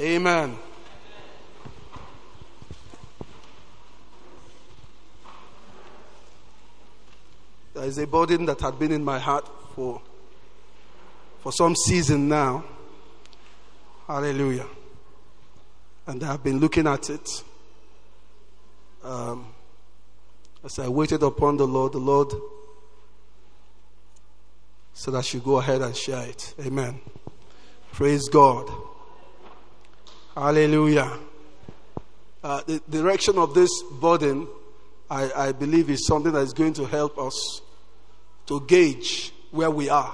Amen. There is a burden that had been in my heart for some season now. Hallelujah. And I have been looking at it. As I waited upon the Lord said I should go ahead and share it. Amen. Praise God. Hallelujah. The direction of this burden, I believe, is something that is going to help us to gauge where we are.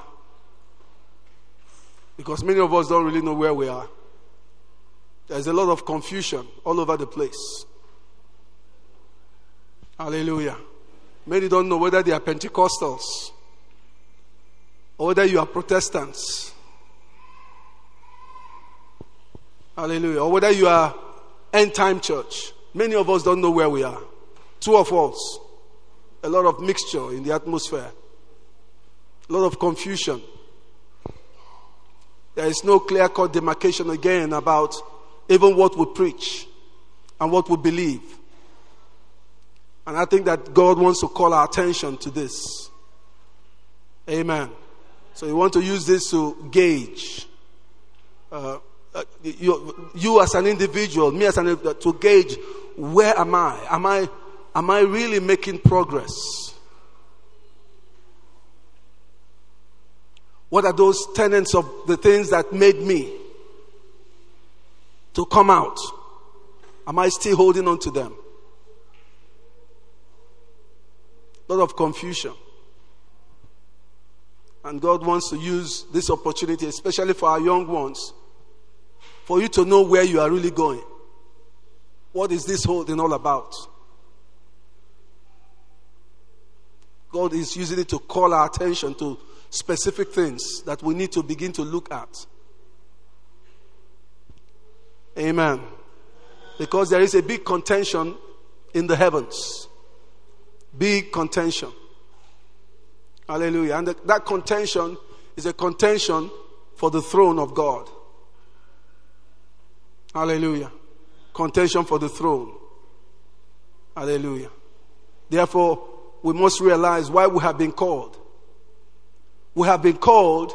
Because many of us don't really know where we are. There's a lot of confusion all over the place. Hallelujah. Many don't know whether they are Pentecostals or whether you are Protestants. Hallelujah. Or whether you are end time church. Many of us don't know where we are. Two of us. A lot of mixture in the atmosphere. A lot of confusion. There is no clear-cut demarcation again about even what we preach and what we believe. And I think that God wants to call our attention to this. Amen. So you want to use this to gauge you as an individual, me as an individual, to gauge where am I? Am I really making progress? What are those tenets of the things that made me to come out? Am I still holding on to them? A lot of confusion. And God wants to use this opportunity, especially for our young ones, for you to know where you are really going. What is this whole thing all about? God is using it to call our attention to specific things that we need to begin to look at. Amen. Because there is a big contention in the heavens. Big contention. Hallelujah. And that contention is a contention for the throne of God. Hallelujah. Contention for the throne. Hallelujah. Therefore, we must realize why we have been called. We have been called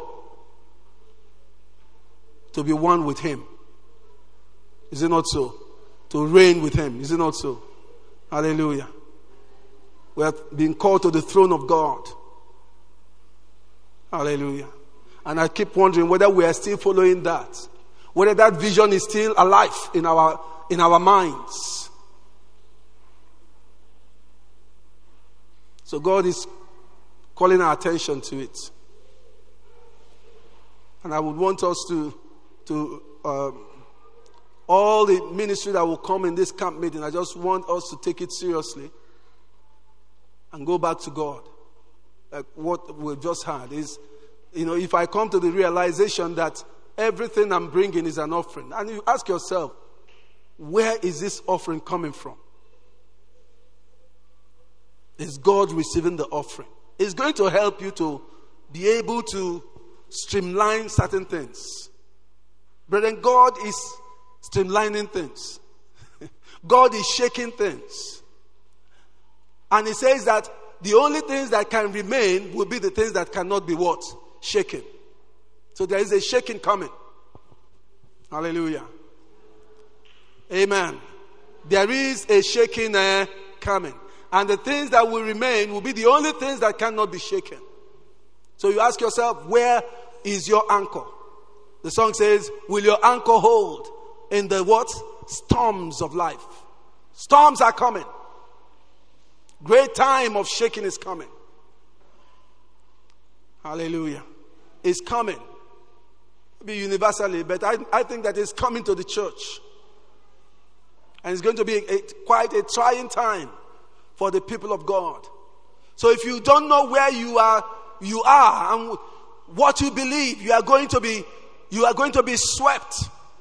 to be one with Him. Is it not so? To reign with Him. Is it not so? Hallelujah. We have been called to the throne of God. Hallelujah. And I keep wondering whether we are still following that. Whether that vision is still alive in our minds. So God is calling our attention to it. And I would want us to all the ministry that will come in this camp meeting, I just want us to take it seriously and go back to God. Like what we've just had is, if I come to the realization that everything I'm bringing is an offering, and you ask yourself, where is this offering coming from? Is God receiving the offering? It's going to help you to be able to streamline certain things. Brethren, God is streamlining things. God is shaking things. And He says that the only things that can remain will be the things that cannot be what? Shaken. So there is a shaking coming. Hallelujah. Amen. There is a shaking coming. And the things that will remain will be the only things that cannot be shaken. So you ask yourself, where is your anchor? The song says, will your anchor hold in the what? Storms of life. Storms are coming. Great time of shaking is coming. Hallelujah. It's coming. Maybe universally, but I think that it's coming to the church. And it's going to be quite a trying time for the people of God. So if you don't know where you are and what you believe, you are going to be swept.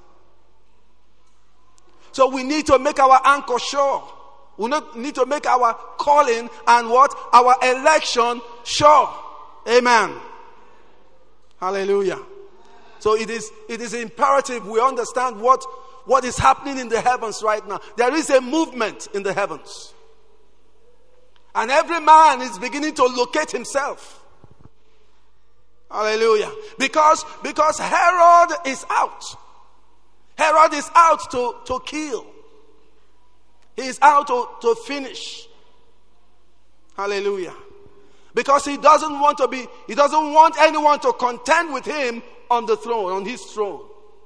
So we need to make our anchor sure. We need to make our calling and what? Our election sure. Amen. Hallelujah. So it is imperative we understand what what is happening in the heavens right now. There is a movement in the heavens. And every man is beginning to locate himself. Hallelujah. Because Herod is out. Herod is out to kill. He is out to finish. Hallelujah. Because he doesn't want anyone to contend with him on the throne, on his throne.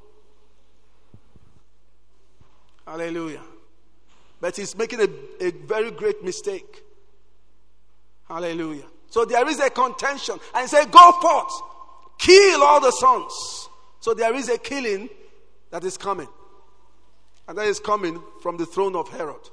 Hallelujah. But he's making a very great mistake. Hallelujah. So there is a contention. And he said, go forth. Kill all the sons. So there is a killing that is coming. And that is coming from the throne of Herod.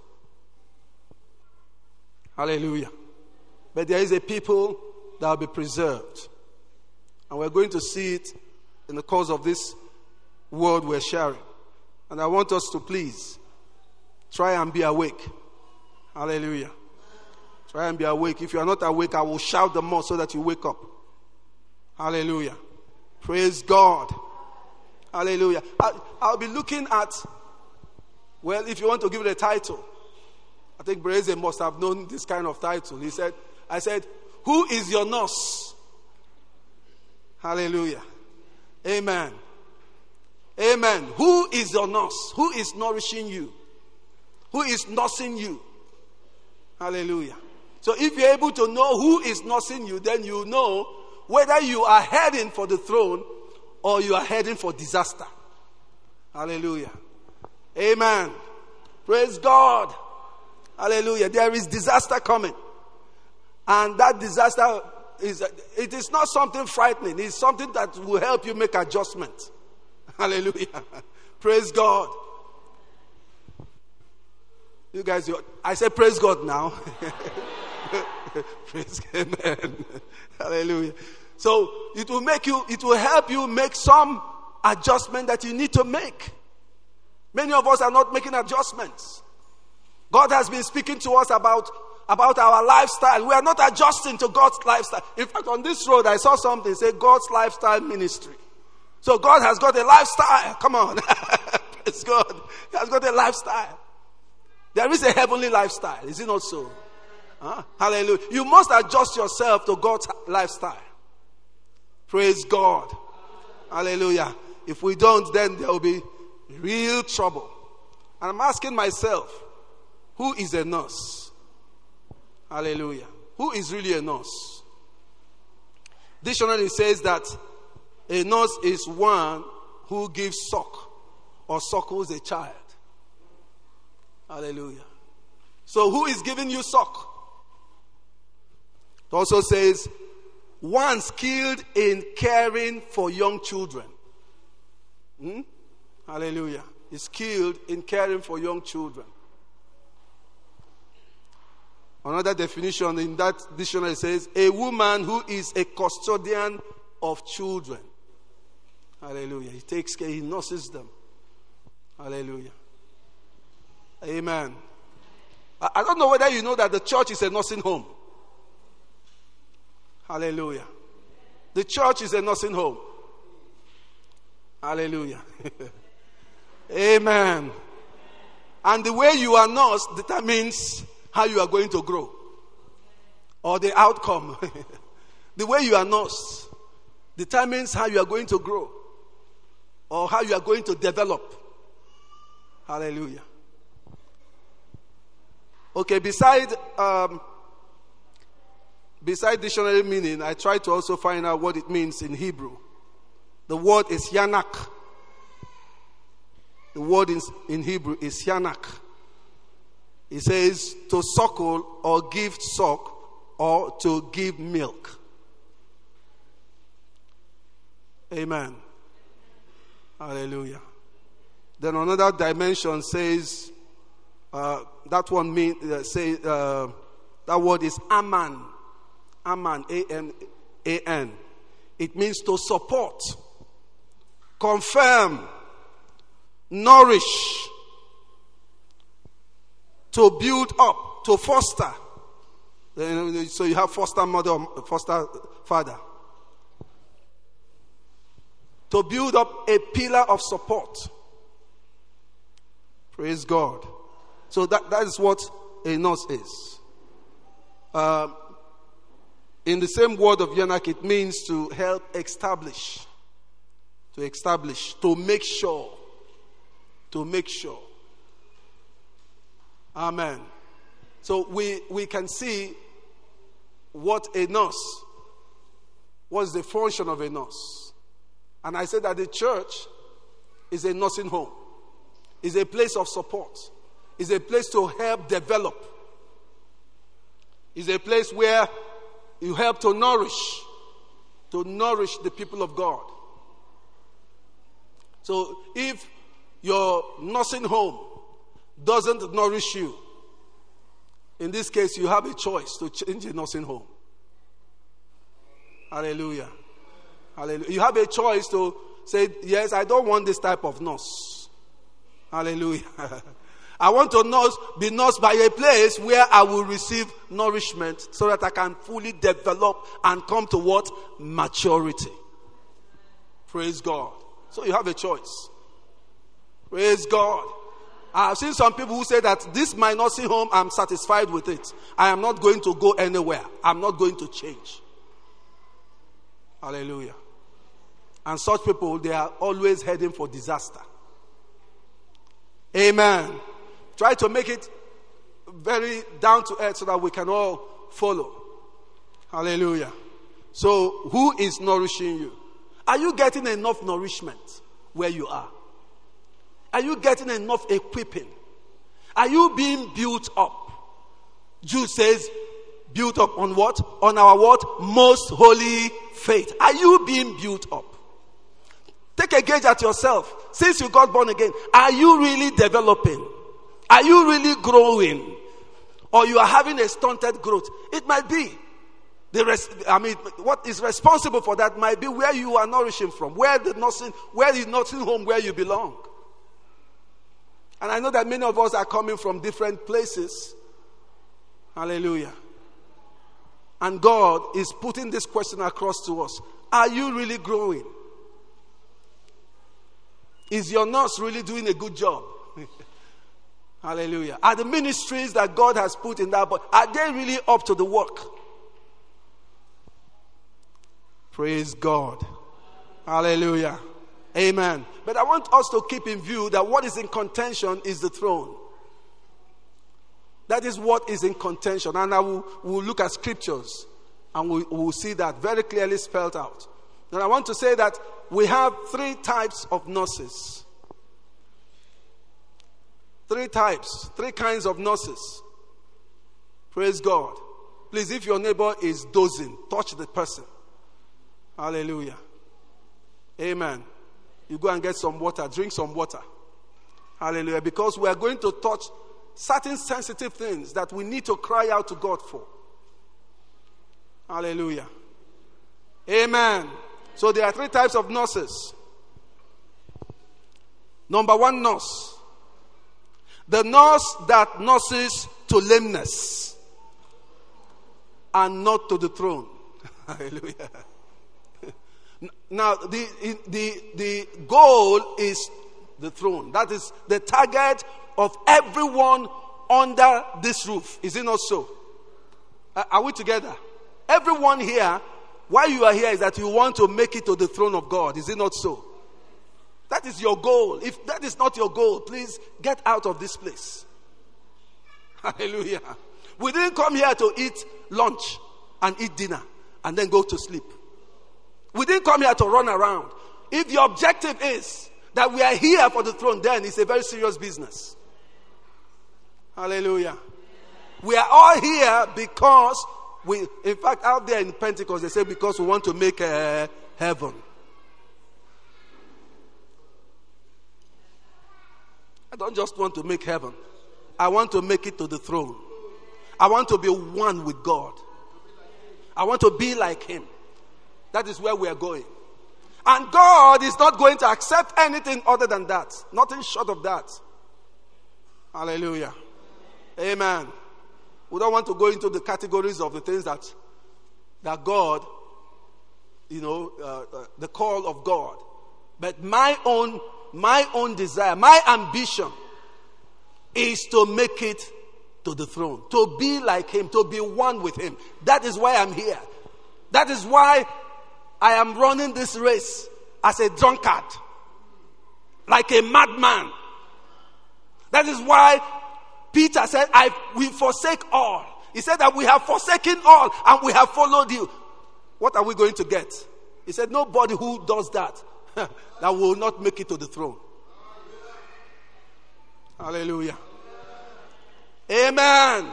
Hallelujah. But there is a people that will be preserved. And we're going to see it in the course of this word we're sharing. And I want us to please try and be awake. Hallelujah. Try and be awake. If you are not awake, I will shout the more so that you wake up. Hallelujah. Praise God. Hallelujah. I'll be looking at, well, if you want to give it a title, I think Breze must have known this kind of title. I said, who is your nurse? Hallelujah. Amen. Amen. Who is your nurse? Who is nourishing you? Who is nursing you? Hallelujah. So if you're able to know who is nursing you, then you know whether you are heading for the throne or you are heading for disaster. Hallelujah. Amen. Praise God. Hallelujah. There is disaster coming. And that disaster it is not something frightening. It's something that will help you make adjustments. Hallelujah. Praise God. You guys, I say praise God now. Praise God. Amen. Hallelujah. So it will help you make some adjustment that you need to make. Many of us are not making adjustments. God has been speaking to us about our lifestyle. We are not adjusting to God's lifestyle. In fact, on this road, I saw something say God's lifestyle ministry. So God has got a lifestyle. Come on. Praise God. He has got a lifestyle. There is a heavenly lifestyle. Is it not so? Huh? Hallelujah. You must adjust yourself to God's lifestyle. Praise God. Hallelujah. If we don't, then there will be real trouble. And I'm asking myself, who is a nurse? Hallelujah. Who is really a nurse? Dictionary says that a nurse is one who gives suck or suckles a child. Hallelujah. So who is giving you suck? It also says one skilled in caring for young children. Hallelujah. Is skilled in caring for young children. Another definition in that dictionary says a woman who is a custodian of children. Hallelujah. He takes care, he nurses them. Hallelujah. Amen. I don't know whether you know that the church is a nursing home. Hallelujah. The church is a nursing home. Hallelujah. Amen. And the way you are nursed determines how you are going to grow. Or the outcome. The way you are nursed determines how you are going to grow. Or how you are going to develop. Hallelujah. Okay, beside dictionary meaning, I try to also find out what it means in Hebrew. The word is yanak. The word in Hebrew is yanak. It says to suckle or give suck or to give milk. Amen. Hallelujah. Then another dimension says that one means that word is aman. Aman, A-M-A-N. It means to support, confirm, nourish, to build up, to foster. So you have foster mother, foster father. To build up a pillar of support. Praise God. So that is what a nurse is. In the same word of Yannak, it means to help establish. To establish. To make sure. To make sure. Amen. So we can see what a nurse, what's the function of a nurse. And I said that the church is a nursing home. Is a place of support. Is a place to help develop. Is a place where you help to nourish the people of God. So if your nursing home doesn't nourish you, in this case you have a choice to change the nursing home. Hallelujah. Hallelujah. You have a choice to say, yes, I don't want this type of nurse. Hallelujah. I want to be nursed by a place where I will receive nourishment so that I can fully develop and come to what? Maturity. Praise God. So you have a choice. Praise God. I've seen some people who say that this my nursing home, I'm satisfied with it. I am not going to go anywhere. I'm not going to change. Hallelujah. And such people, they are always heading for disaster. Amen. Try to make it very down to earth so that we can all follow. Hallelujah. So, who is nourishing you? Are you getting enough nourishment where you are? Are you getting enough equipping? Are you being built up? Jude says, built up on what? On our what? Most holy faith. Are you being built up? Take a gauge at yourself. Since you got born again, are you really developing? Are you really growing? Or you are having a stunted growth? It might be. What is responsible for that might be where you are nourishing from, where the nursing home where you belong. And I know that many of us are coming from different places. Hallelujah. And God is putting this question across to us. Are you really growing? Is your nurse really doing a good job? Hallelujah. Are the ministries that God has put in that body, are they really up to the work? Praise God. Hallelujah. Amen. But I want us to keep in view that what is in contention is the throne. That is what is in contention. And we'll look at scriptures and we'll see that very clearly spelled out. And I want to say that we have 3 types of nurses. 3 types, 3 kinds of nurses. Praise God. Please, if your neighbor is dozing, touch the person. Hallelujah. Amen. You go and get some water, drink some water. Hallelujah. Because we are going to touch certain sensitive things that we need to cry out to God for. Hallelujah. Amen. So there are 3 types of nurses. Number 1 nurse. The nurse that nurses to lameness and not to the throne. Hallelujah. Now, the goal is the throne. That is the target of everyone under this roof. Is it not so? Are we together? Everyone here, why you are here is that you want to make it to the throne of God. Is it not so? That is your goal. If that is not your goal, please get out of this place. Hallelujah. We didn't come here to eat lunch and eat dinner and then go to sleep. We didn't come here to run around. If your objective is that we are here for the throne, then it's a very serious business. Hallelujah. We are all here because in fact, out there in Pentecost, they say because we want to make heaven. I don't just want to make heaven. I want to make it to the throne. I want to be one with God. I want to be like Him. That is where we are going. And God is not going to accept anything other than that. Nothing short of that. Hallelujah. Amen. We don't want to go into the categories of the things that God, the call of God. But my own desire, my ambition is to make it to the throne. To be like him, to be one with him. That is why I'm here. That is why I am running this race as a drunkard. Like a madman. That is why Peter said, we forsake all. He said that we have forsaken all and we have followed you. What are we going to get? He said, nobody who does that, that will not make it to the throne. Hallelujah. Amen.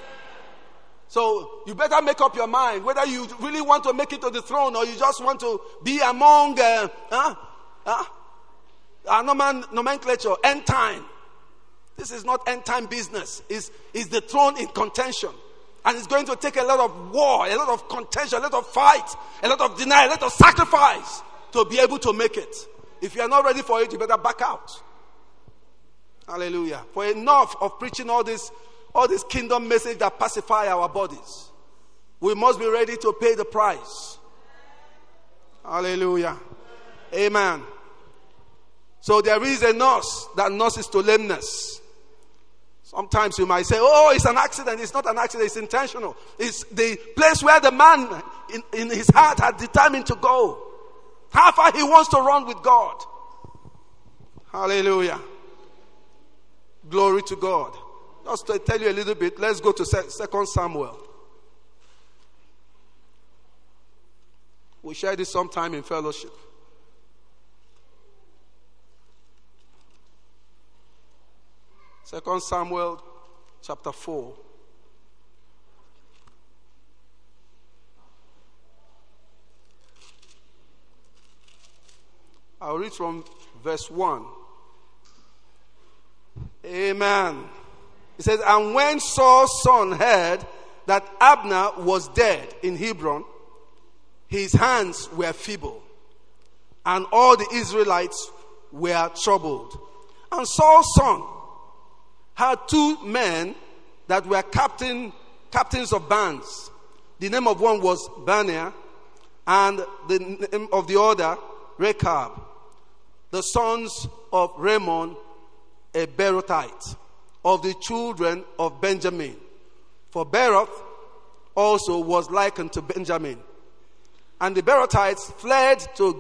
So you better make up your mind whether you really want to make it to the throne or you just want to be among nomenclature, end time. This is not end time business. It's the throne in contention. And it's going to take a lot of war, a lot of contention, a lot of fight, a lot of denial, a lot of sacrifice to be able to make it. If you are not ready for it, you better back out. Hallelujah. For enough of preaching all this kingdom message that pacify our bodies. We must be ready to pay the price. Hallelujah. Amen. So there is a nurse that nurses to lameness. Sometimes you might say, oh, it's an accident. It's not an accident. It's intentional. It's the place where the man in his heart had determined to go. How far he wants to run with God. Hallelujah. Glory to God. Just to tell you a little bit, let's go to 2 Samuel. We shared this sometime in fellowship. 2 Samuel chapter 4. I'll read from verse 1. Amen. It says, and when Saul's son heard that Abner was dead in Hebron, his hands were feeble, and all the Israelites were troubled. And Saul's son had 2 men that were captains of bands. The name of one was Benaiah, and the name of the other Rechab, the sons of Rimmon, a Beerothite, of the children of Benjamin. For Beeroth also was likened to Benjamin. And the Beerothites fled to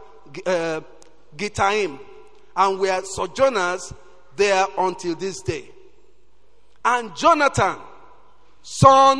Gittaim, and were sojourners there until this day. And Jonathan, Saul's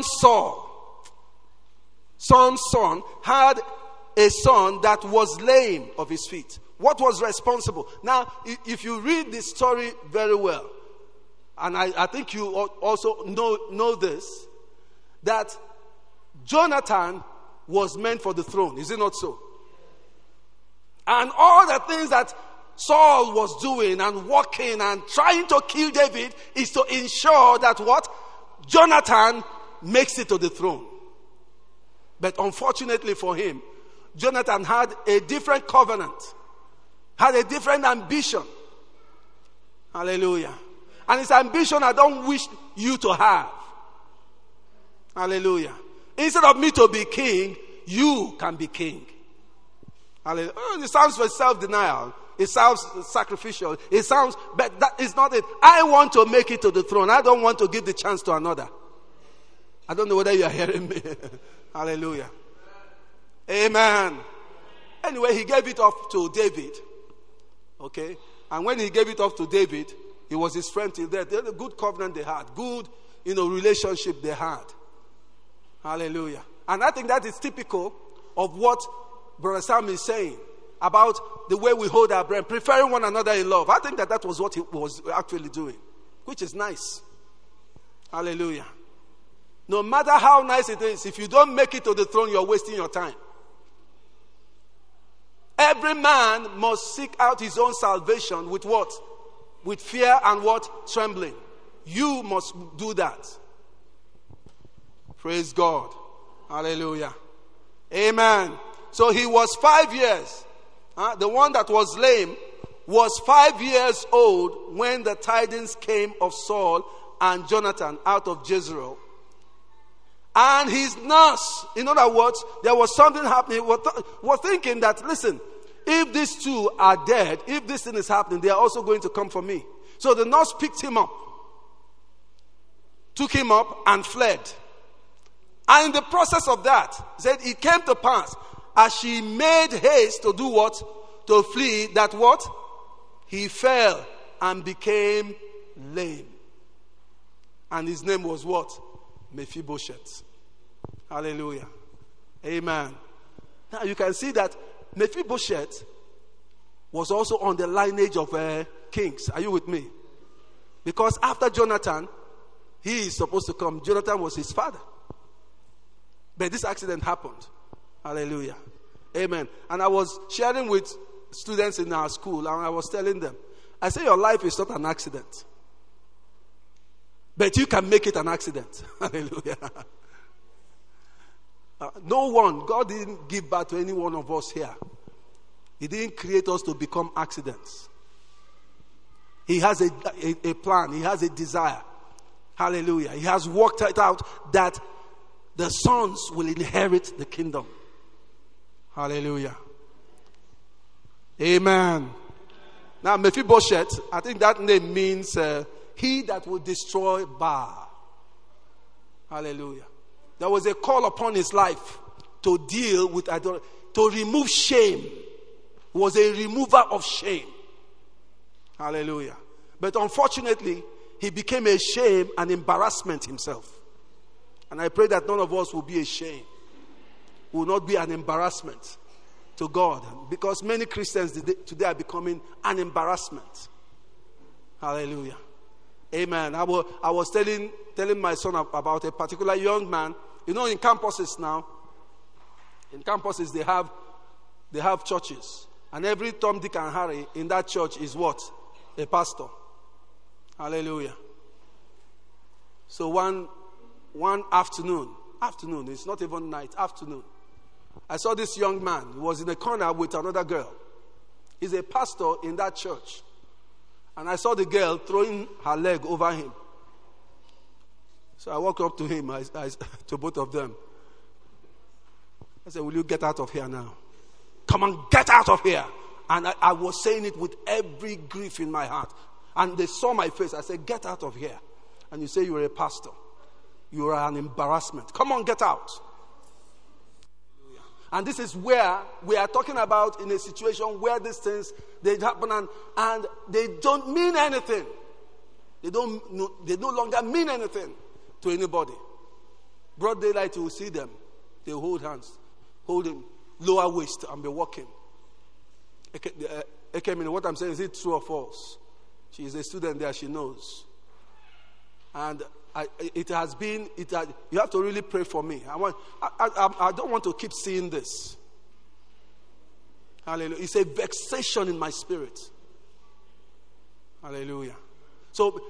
son, had a son that was lame of his feet. What was responsible? Now, if you read this story very well, and I think you also know this, that Jonathan was meant for the throne. Is it not so? And all the things that Saul was doing and working and trying to kill David is to ensure that what? Jonathan makes it to the throne. But unfortunately for him, Jonathan had a different covenant, had a different ambition. Hallelujah. And his ambition I don't wish you to have. Hallelujah. Instead of me to be king, you can be king. Hallelujah. Oh, it sounds for self-denial. It sounds sacrificial. It sounds, but that is not it. I want to make it to the throne. I don't want to give the chance to another. I don't know whether you are hearing me. Hallelujah. Amen. Anyway, he gave it off to David. Okay. And when he gave it off to David, he was his friend till death. They had a good covenant they had. Good, relationship they had. Hallelujah. And I think that is typical of what Brother Sam is saying about the way we hold our brethren, preferring one another in love. I think that was what he was actually doing, which is nice. Hallelujah. No matter how nice it is, if you don't make it to the throne, you're wasting your time. Every man must seek out his own salvation with what? With fear and what? Trembling. You must do that. Praise God. Hallelujah. Amen. So he was 5 years. The one that was lame was 5 years old when the tidings came of Saul and Jonathan out of Jezreel. And his nurse, in other words, there was something happening. We're thinking that, listen, if these two are dead, if this thing is happening, they are also going to come for me. So the nurse picked him up took him up and fled. And in the process of that, he said, it came to pass, as she made haste to do what? To flee, that what? He fell and became lame. And his name was what? Mephibosheth. Hallelujah. Amen. Now you can see that Mephibosheth was also on the lineage of kings. Are you with me? Because after Jonathan, he is supposed to come. Jonathan was his father. But this accident happened. Hallelujah. Amen. And I was sharing with students in our school, and I was telling them, I say your life is not an accident. But you can make it an accident. Hallelujah. No one, God didn't give birth to any one of us here. He didn't create us to become accidents. He has a plan. He has a desire. Hallelujah. He has worked it out that the sons will inherit the kingdom. Hallelujah. Amen. Now, Mephibosheth, I think that name means he that will destroy Baal. Hallelujah. There was a call upon his life to deal with idolatry, to remove shame. He was a remover of shame. Hallelujah. But unfortunately, he became a shame and embarrassment himself. And I pray that none of us will be a shame. Will not be an embarrassment to God. Because many Christians today are becoming an embarrassment. Hallelujah. Amen. I was telling my son about a particular young man. You know, in campuses now, they have churches. And every Tom, Dick, and Harry in that church is what? A pastor. Hallelujah. So one afternoon, it's not even night, afternoon, I saw this young man. He was in a corner with another girl. He's a pastor in that church. And I saw the girl throwing her leg over him. So I walked up to him, to both of them. I said, will you get out of here now? Come on, get out of here. And I was saying it with every grief in my heart. And they saw my face. I said, get out of here. And you say you're a pastor. You are an embarrassment. Come on, get out. And this is where we are talking about, in a situation where these things, they happen and they don't mean anything. They no longer mean anything to anybody. Broad daylight, you will see them. They hold hands, holding lower waist and be walking. What I'm saying, is it true or false? She is a student there, she knows. And you have to really pray for me. I don't want to keep seeing this. Hallelujah. It's a vexation in my spirit. Hallelujah. So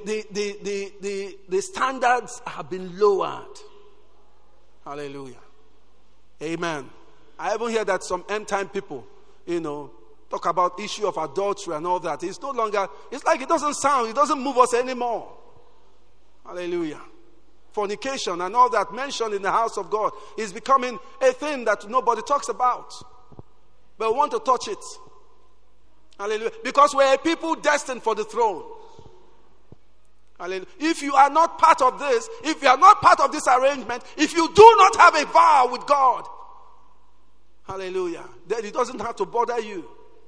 the standards have been lowered. Hallelujah. Amen. I even hear that some end time people, talk about issue of adultery and all that. It's no longer, it's like it doesn't move us anymore. Hallelujah. Fornication and all that mentioned in the house of God is becoming a thing that nobody talks about. But we want to touch it. Hallelujah. Because we're a people destined for the throne. Hallelujah. If you are not part of this, if you are not part of this arrangement, if you do not have a vow with God, hallelujah, then it doesn't have to bother you.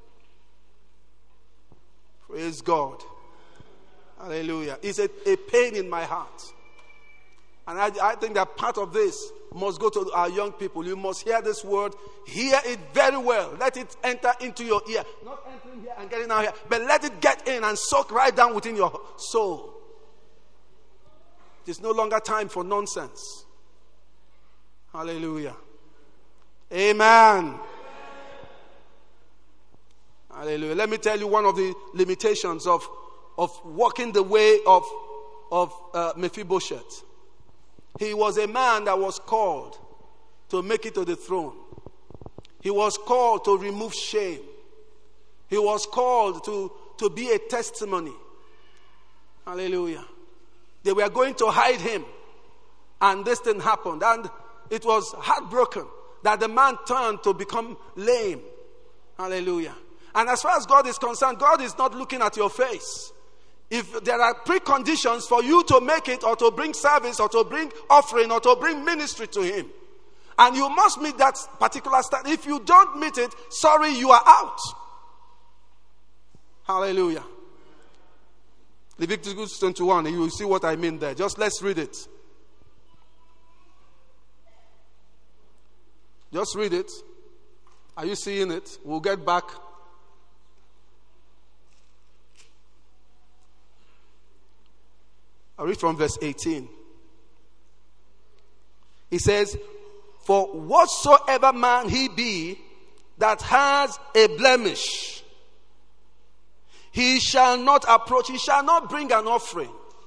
Praise God. Hallelujah. It's a pain in my heart. And I think that part of this must go to our young people. You must hear this word. Hear it very well. Let it enter into your ear. Not entering here and getting out here, but let it get in and soak right down within your soul. It's no longer time for nonsense. Hallelujah. Amen. Hallelujah. Let me tell you one of the limitations of walking the way of Mephibosheth. He was a man that was called to make it to the throne. He was called to remove shame. He was called to be a testimony. Hallelujah. They were going to hide him. And this thing happened. And it was heartbroken that the man turned to become lame. Hallelujah. And as far as God is concerned, God is not looking at your face. if there are preconditions for you to make it, or to bring service, or to bring offering, or to bring ministry to him, and you must meet that particular standard. If you don't meet it, sorry, you are out. Hallelujah. Leviticus 21, you will see what I mean there. Just let's read it. Just read it. Are you seeing it? We'll get back. I read from verse 18. He says, for whatsoever man he be that has a blemish, he shall not approach, he shall not bring an offering.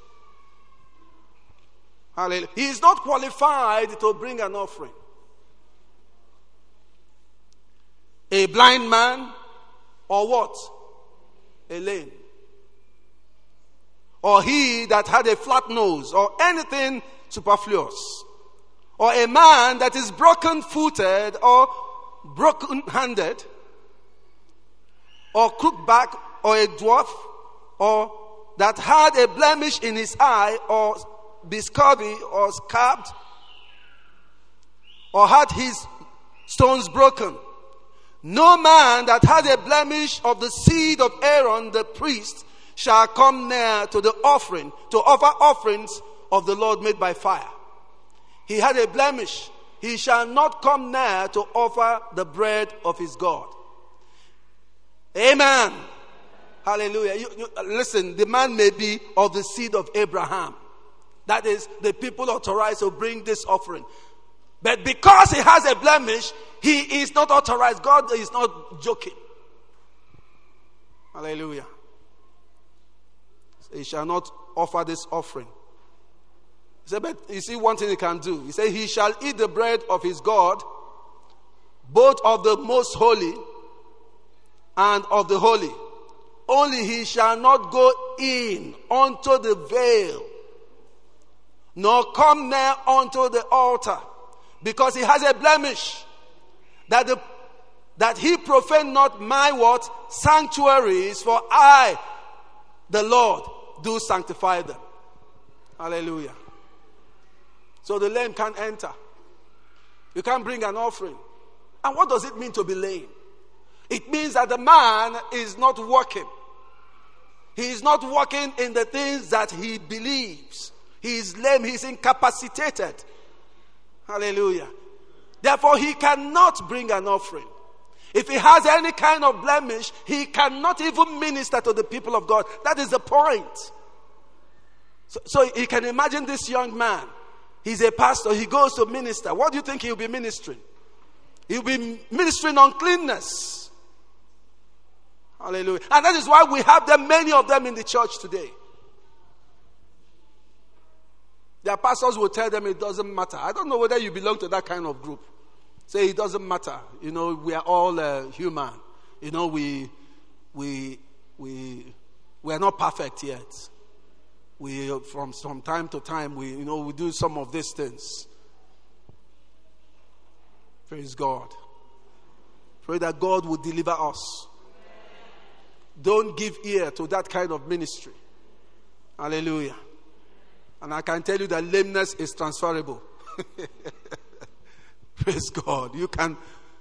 Hallelujah. He is not qualified to bring an offering. A blind man, or what? A lame. Or he that had a flat nose, or anything superfluous. Or a man that is broken-footed, or broken-handed, or crook-back, or a dwarf, or that had a blemish in his eye, or be scurvy, or scabbed, or had his stones broken. No man that has a blemish of the seed of Aaron the priest shall come near to the offering, to offer offerings of the Lord made by fire. He had a blemish. He shall not come near to offer the bread of his God. Amen. Hallelujah. Listen, the man may be of the seed of Abraham. That is, the people authorized to bring this offering. But because he has a blemish, he is not authorized. God is not joking. Hallelujah. So he shall not offer this offering. He said, but you see one thing he can do. He said, he shall eat the bread of his God, both of the most holy and of the holy. Only he shall not go in unto the veil, nor come near unto the altar, because he has a blemish, that he profane not my what? Sanctuaries, for I, the Lord, do sanctify them. Hallelujah. So the lame can't enter. You can't bring an offering. And what does it mean to be lame? It means that the man is not working. He is not working in the things that he believes. He is lame. He is incapacitated. Hallelujah. Therefore, he cannot bring an offering. If he has any kind of blemish, he cannot even minister to the people of God. That is the point. So you can imagine this young man. He's a pastor. He goes to minister. What do you think he'll be ministering? He'll be ministering uncleanness. Hallelujah. And that is why we have them, many of them in the church today. Their pastors will tell them it doesn't matter. I don't know whether you belong to that kind of group. Say it doesn't matter. You know, we are all human. You know, we are not perfect yet. We from time to time we do some of these things. Praise God. Pray that God will deliver us. Don't give ear to that kind of ministry. Hallelujah. And I can tell you that lameness is transferable. Praise God. You can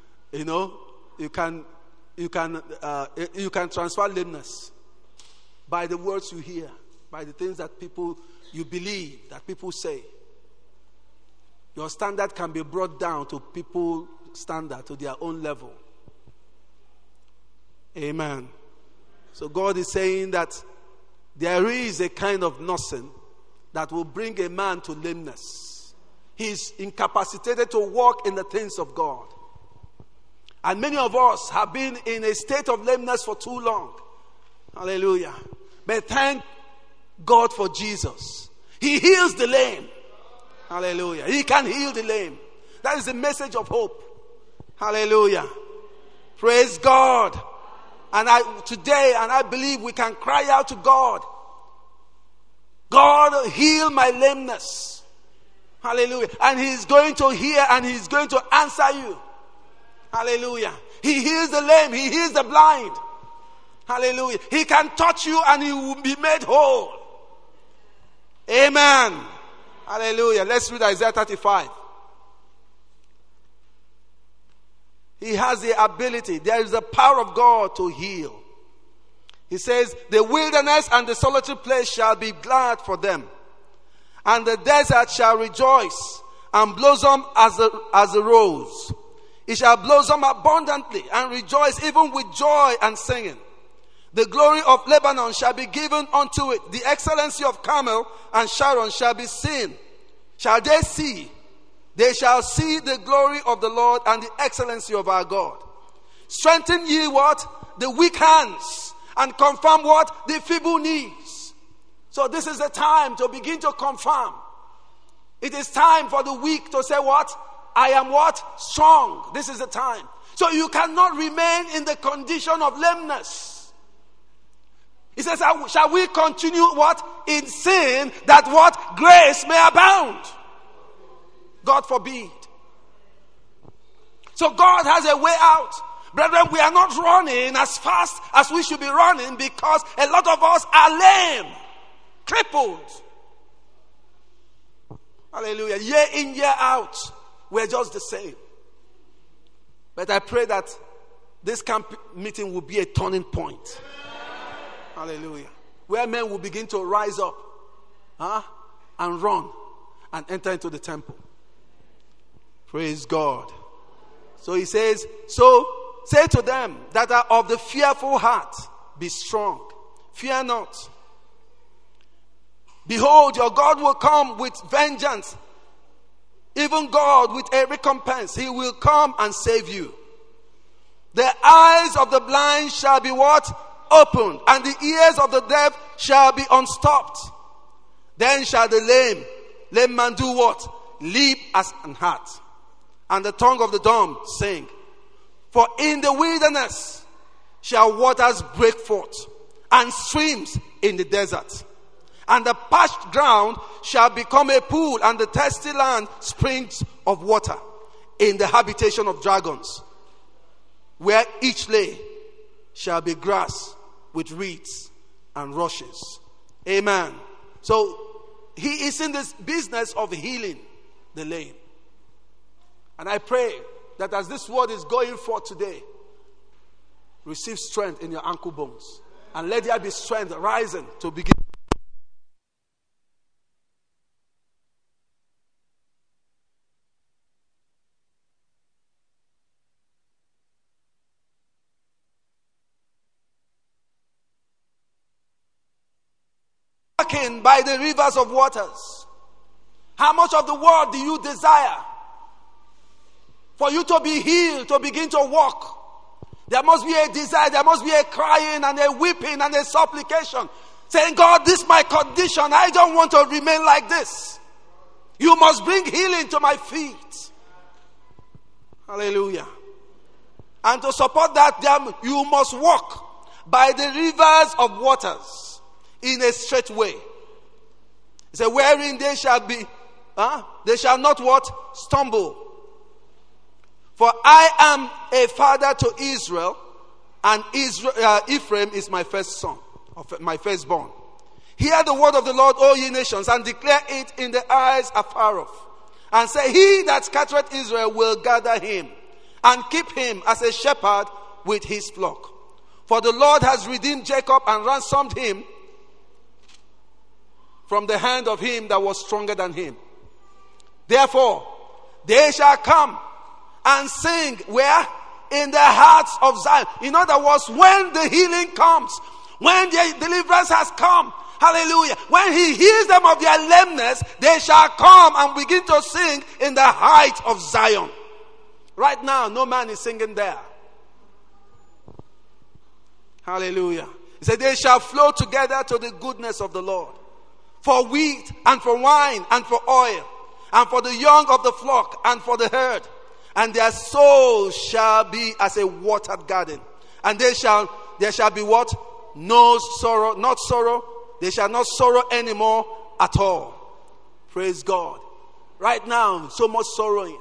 transfer lameness by the words you hear, by the things that you believe, that people say. Your standard can be brought down to people's standard, to their own level. Amen. So God is saying that there is a kind of nursing that will bring a man to lameness. He is incapacitated to walk in the things of God. And many of us have been in a state of lameness for too long. Hallelujah. But thank God for Jesus. He heals the lame. Hallelujah. He can heal the lame. That is the message of hope. Hallelujah. Praise God. And I believe we can cry out to God. God, heal my lameness. Hallelujah. And He's going to hear and He's going to answer you. Hallelujah. He heals the lame. He heals the blind. Hallelujah. He can touch you and you will be made whole. Amen. Hallelujah. Let's read Isaiah 35. He has the ability. There is the power of God to heal. He says, the wilderness and the solitary place shall be glad for them, and the desert shall rejoice and blossom as a rose. It shall blossom abundantly and rejoice even with joy and singing. The glory of Lebanon shall be given unto it. The excellency of Carmel and Sharon shall be seen. Shall they see? They shall see the glory of the Lord and the excellency of our God. Strengthen ye what? The weak hands. And confirm what? The feeble knees. So this is the time to begin to confirm. It is time for the weak to say what? I am what? Strong. This is the time. So you cannot remain in the condition of lameness. He says, shall we continue what? In sin, that what? Grace may abound. God forbid. So God has a way out. Brethren, we are not running as fast as we should be running because a lot of us are lame, crippled. Hallelujah. Year in, year out, we're just the same. But I pray that this camp meeting will be a turning point. Hallelujah. Where men will begin to rise up and run and enter into the temple. Praise God. So he says, so say to them that are of the fearful heart, be strong. Fear not. Behold, your God will come with vengeance. Even God with a recompense. He will come and save you. The eyes of the blind shall be what? Opened. And the ears of the deaf shall be unstopped. Then shall the lame man do what? Leap as an hart. And the tongue of the dumb sing. For in the wilderness shall waters break forth, and streams in the desert. And the parched ground shall become a pool, and the thirsty land springs of water. In the habitation of dragons, where each lay shall be grass with reeds and rushes. Amen. So he is in this business of healing the lame. And I pray that as this word is going forth today, receive strength in your ankle bones. And let there be strength rising to begin. By the rivers of waters. How much of the world do you desire? For you to be healed, to begin to walk. There must be a desire, there must be a crying and a weeping and a supplication. Saying, God, this is my condition. I don't want to remain like this. You must bring healing to my feet. Hallelujah. And to support that, you must walk by the rivers of waters in a straight way. He said, wherein they shall be, they shall not what? Stumble. For I am a father to Israel, and Ephraim is my first son, my firstborn. Hear the word of the Lord, O ye nations, and declare it in the eyes afar off. And say, he that scattereth Israel will gather him, and keep him as a shepherd with his flock. For the Lord has redeemed Jacob and ransomed him from the hand of him that was stronger than him. Therefore, they shall come and sing where? In the hearts of Zion. In other words, when the healing comes, when the deliverance has come, hallelujah, when he heals them of their lameness, they shall come and begin to sing in the height of Zion. Right now, no man is singing there. Hallelujah. He said, they shall flow together to the goodness of the Lord. For wheat and for wine and for oil, and for the young of the flock and for the herd. And their souls shall be as a watered garden. And there shall be what? No sorrow, not sorrow. They shall not sorrow anymore at all. Praise God. Right now, so much sorrowing.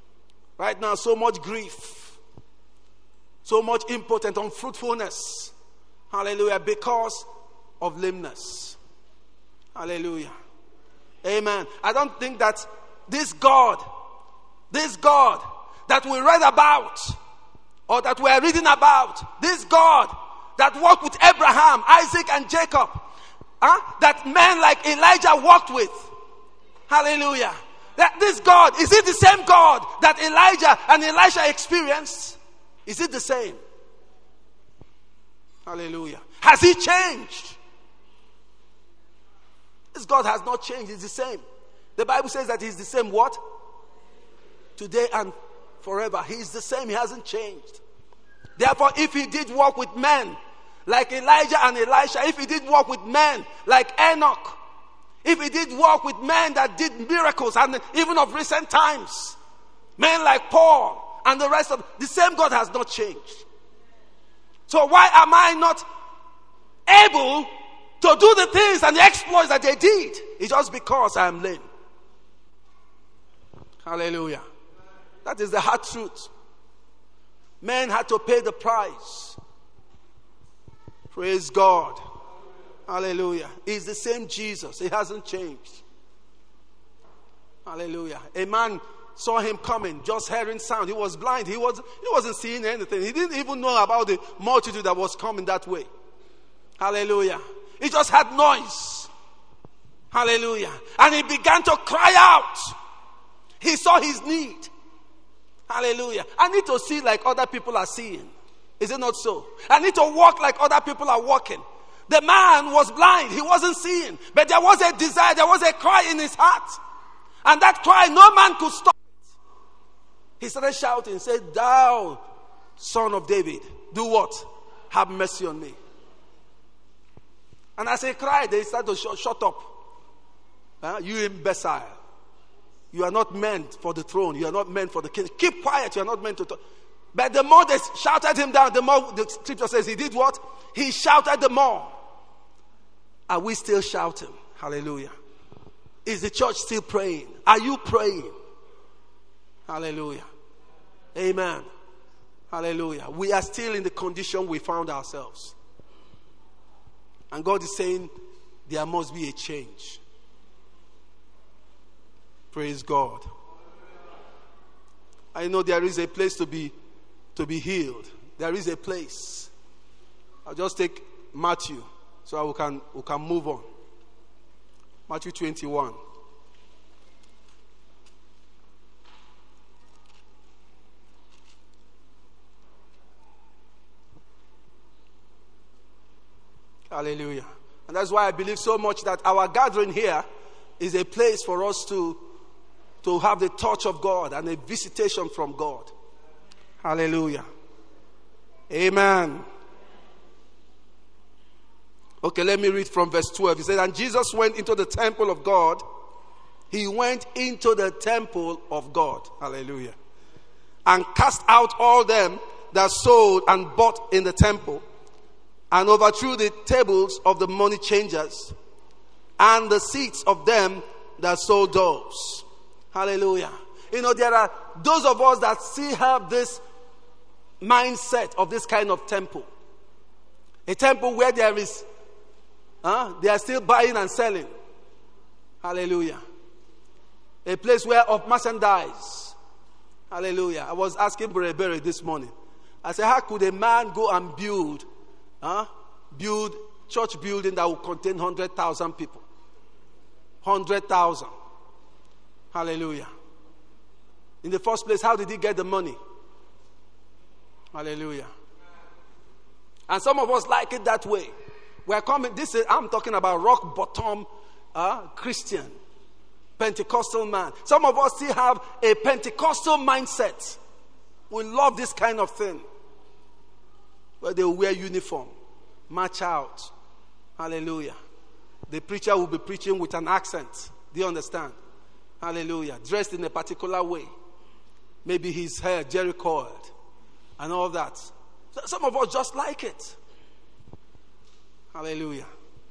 Right now, so much grief. So much impotent unfruitfulness. Hallelujah. Because of lameness. Hallelujah. Amen. I don't think that this God that we read about, or that we are reading about, this God that walked with Abraham, Isaac, and Jacob, that men like Elijah walked with. Hallelujah. That this God, is it the same God that Elijah and Elisha experienced? Is it the same? Hallelujah. Has he changed? This God has not changed. He's the same. The Bible says that he's the same what? Today and forever. He is the same. He hasn't changed. Therefore, if he did walk with men like Elijah and Elisha, if he did walk with men like Enoch, if he did walk with men that did miracles, and even of recent times, men like Paul and the rest of, the same God has not changed. So why am I not able to do the things and the exploits that they did? It's just because I am lame. Hallelujah. That is the hard truth. Men had to pay the price. Praise God. Hallelujah. He's the same Jesus. He hasn't changed. Hallelujah. A man saw him coming, just hearing sound. He was blind. He wasn't seeing anything. He didn't even know about the multitude that was coming that way. Hallelujah. He just had noise. Hallelujah. And he began to cry out. He saw his need. Hallelujah. I need to see like other people are seeing. Is it not so? I need to walk like other people are walking. The man was blind. He wasn't seeing. But there was a desire. There was a cry in his heart. And that cry, no man could stop it. He started shouting, said, "Thou, son of David, do what? Have mercy on me." And as he cried, they started to shut up. You imbecile. You are not meant for the throne. You are not meant for the king. Keep quiet. You are not meant to talk. But the more they shouted him down, the more the scripture says he did what? He shouted the more. Are we still shouting? Hallelujah. Is the church still praying? Are you praying? Hallelujah. Amen. Hallelujah. We are still in the condition we found ourselves. And God is saying there must be a change. Praise God. I know there is a place to be healed. There is a place. I'll just take Matthew so we can move on. Matthew 21. Hallelujah. And that's why I believe so much that our gathering here is a place for us to have the touch of God and a visitation from God. Hallelujah. Amen. Okay, let me read from verse 12. He said, "And Jesus went into the temple of God." He went into the temple of God. Hallelujah. "And cast out all them that sold and bought in the temple, and overthrew the tables of the money changers, and the seats of them that sold doves." Hallelujah. You know, there are those of us that still have this mindset of this kind of temple. A temple where there is, they are still buying and selling. Hallelujah. A place where of merchandise. Hallelujah. I was asking Bere this morning. I said, how could a man go and build church building that will contain 100,000 people? 100,000. Hallelujah. In the first place, how did he get the money? Hallelujah. And some of us like it that way. We're coming, I'm talking about rock bottom Christian, Pentecostal man. Some of us still have a Pentecostal mindset. We love this kind of thing. Where they wear uniform, march out. Hallelujah. The preacher will be preaching with an accent. Do you understand? Hallelujah. Dressed in a particular way. Maybe his hair jerry coiled and all that. Some of us just like it. Hallelujah.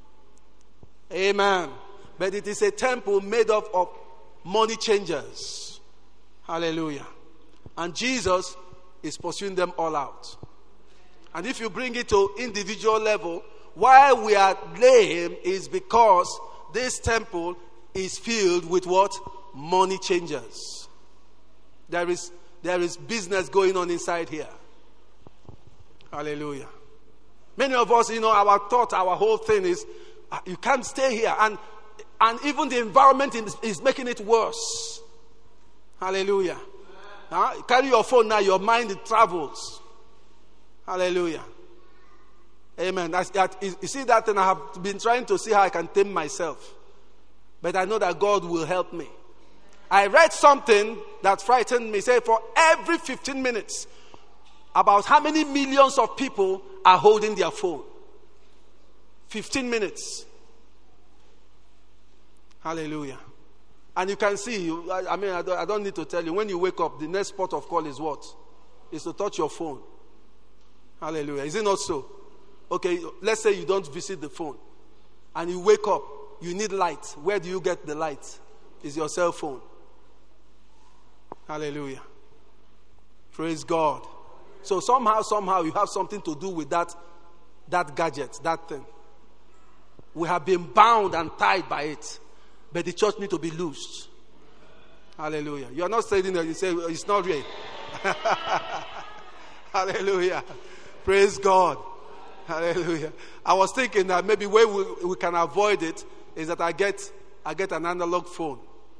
Amen. But it is a temple made up of money changers. Hallelujah. And Jesus is pursuing them all out. And if you bring it to individual level, why we are lame is because this temple is filled with what? Money changers. There is business going on inside here. Hallelujah. Many of us, our thought, our whole thing is, you can't stay here. And even the environment is making it worse. Hallelujah. You carry your phone now, your mind travels. Hallelujah. Amen. You see that thing, I have been trying to see how I can tame myself. But I know that God will help me. I read something that frightened me. Say for every 15 minutes, about how many millions of people are holding their phone? 15 minutes. Hallelujah. And you can see, I don't need to tell you, when you wake up, the next port of call is what? Is to touch your phone. Hallelujah. Is it not so? Okay, let's say you don't visit the phone. And you wake up, you need light. Where do you get the light? It's your cell phone. Hallelujah. Praise God. So somehow you have something to do with that gadget, that thing. We have been bound and tied by it. But the church needs to be loosed. Hallelujah. You are not saying that you say it's not real. Hallelujah. Praise God. Hallelujah. I was thinking that maybe way we can avoid it is that I get an analog phone.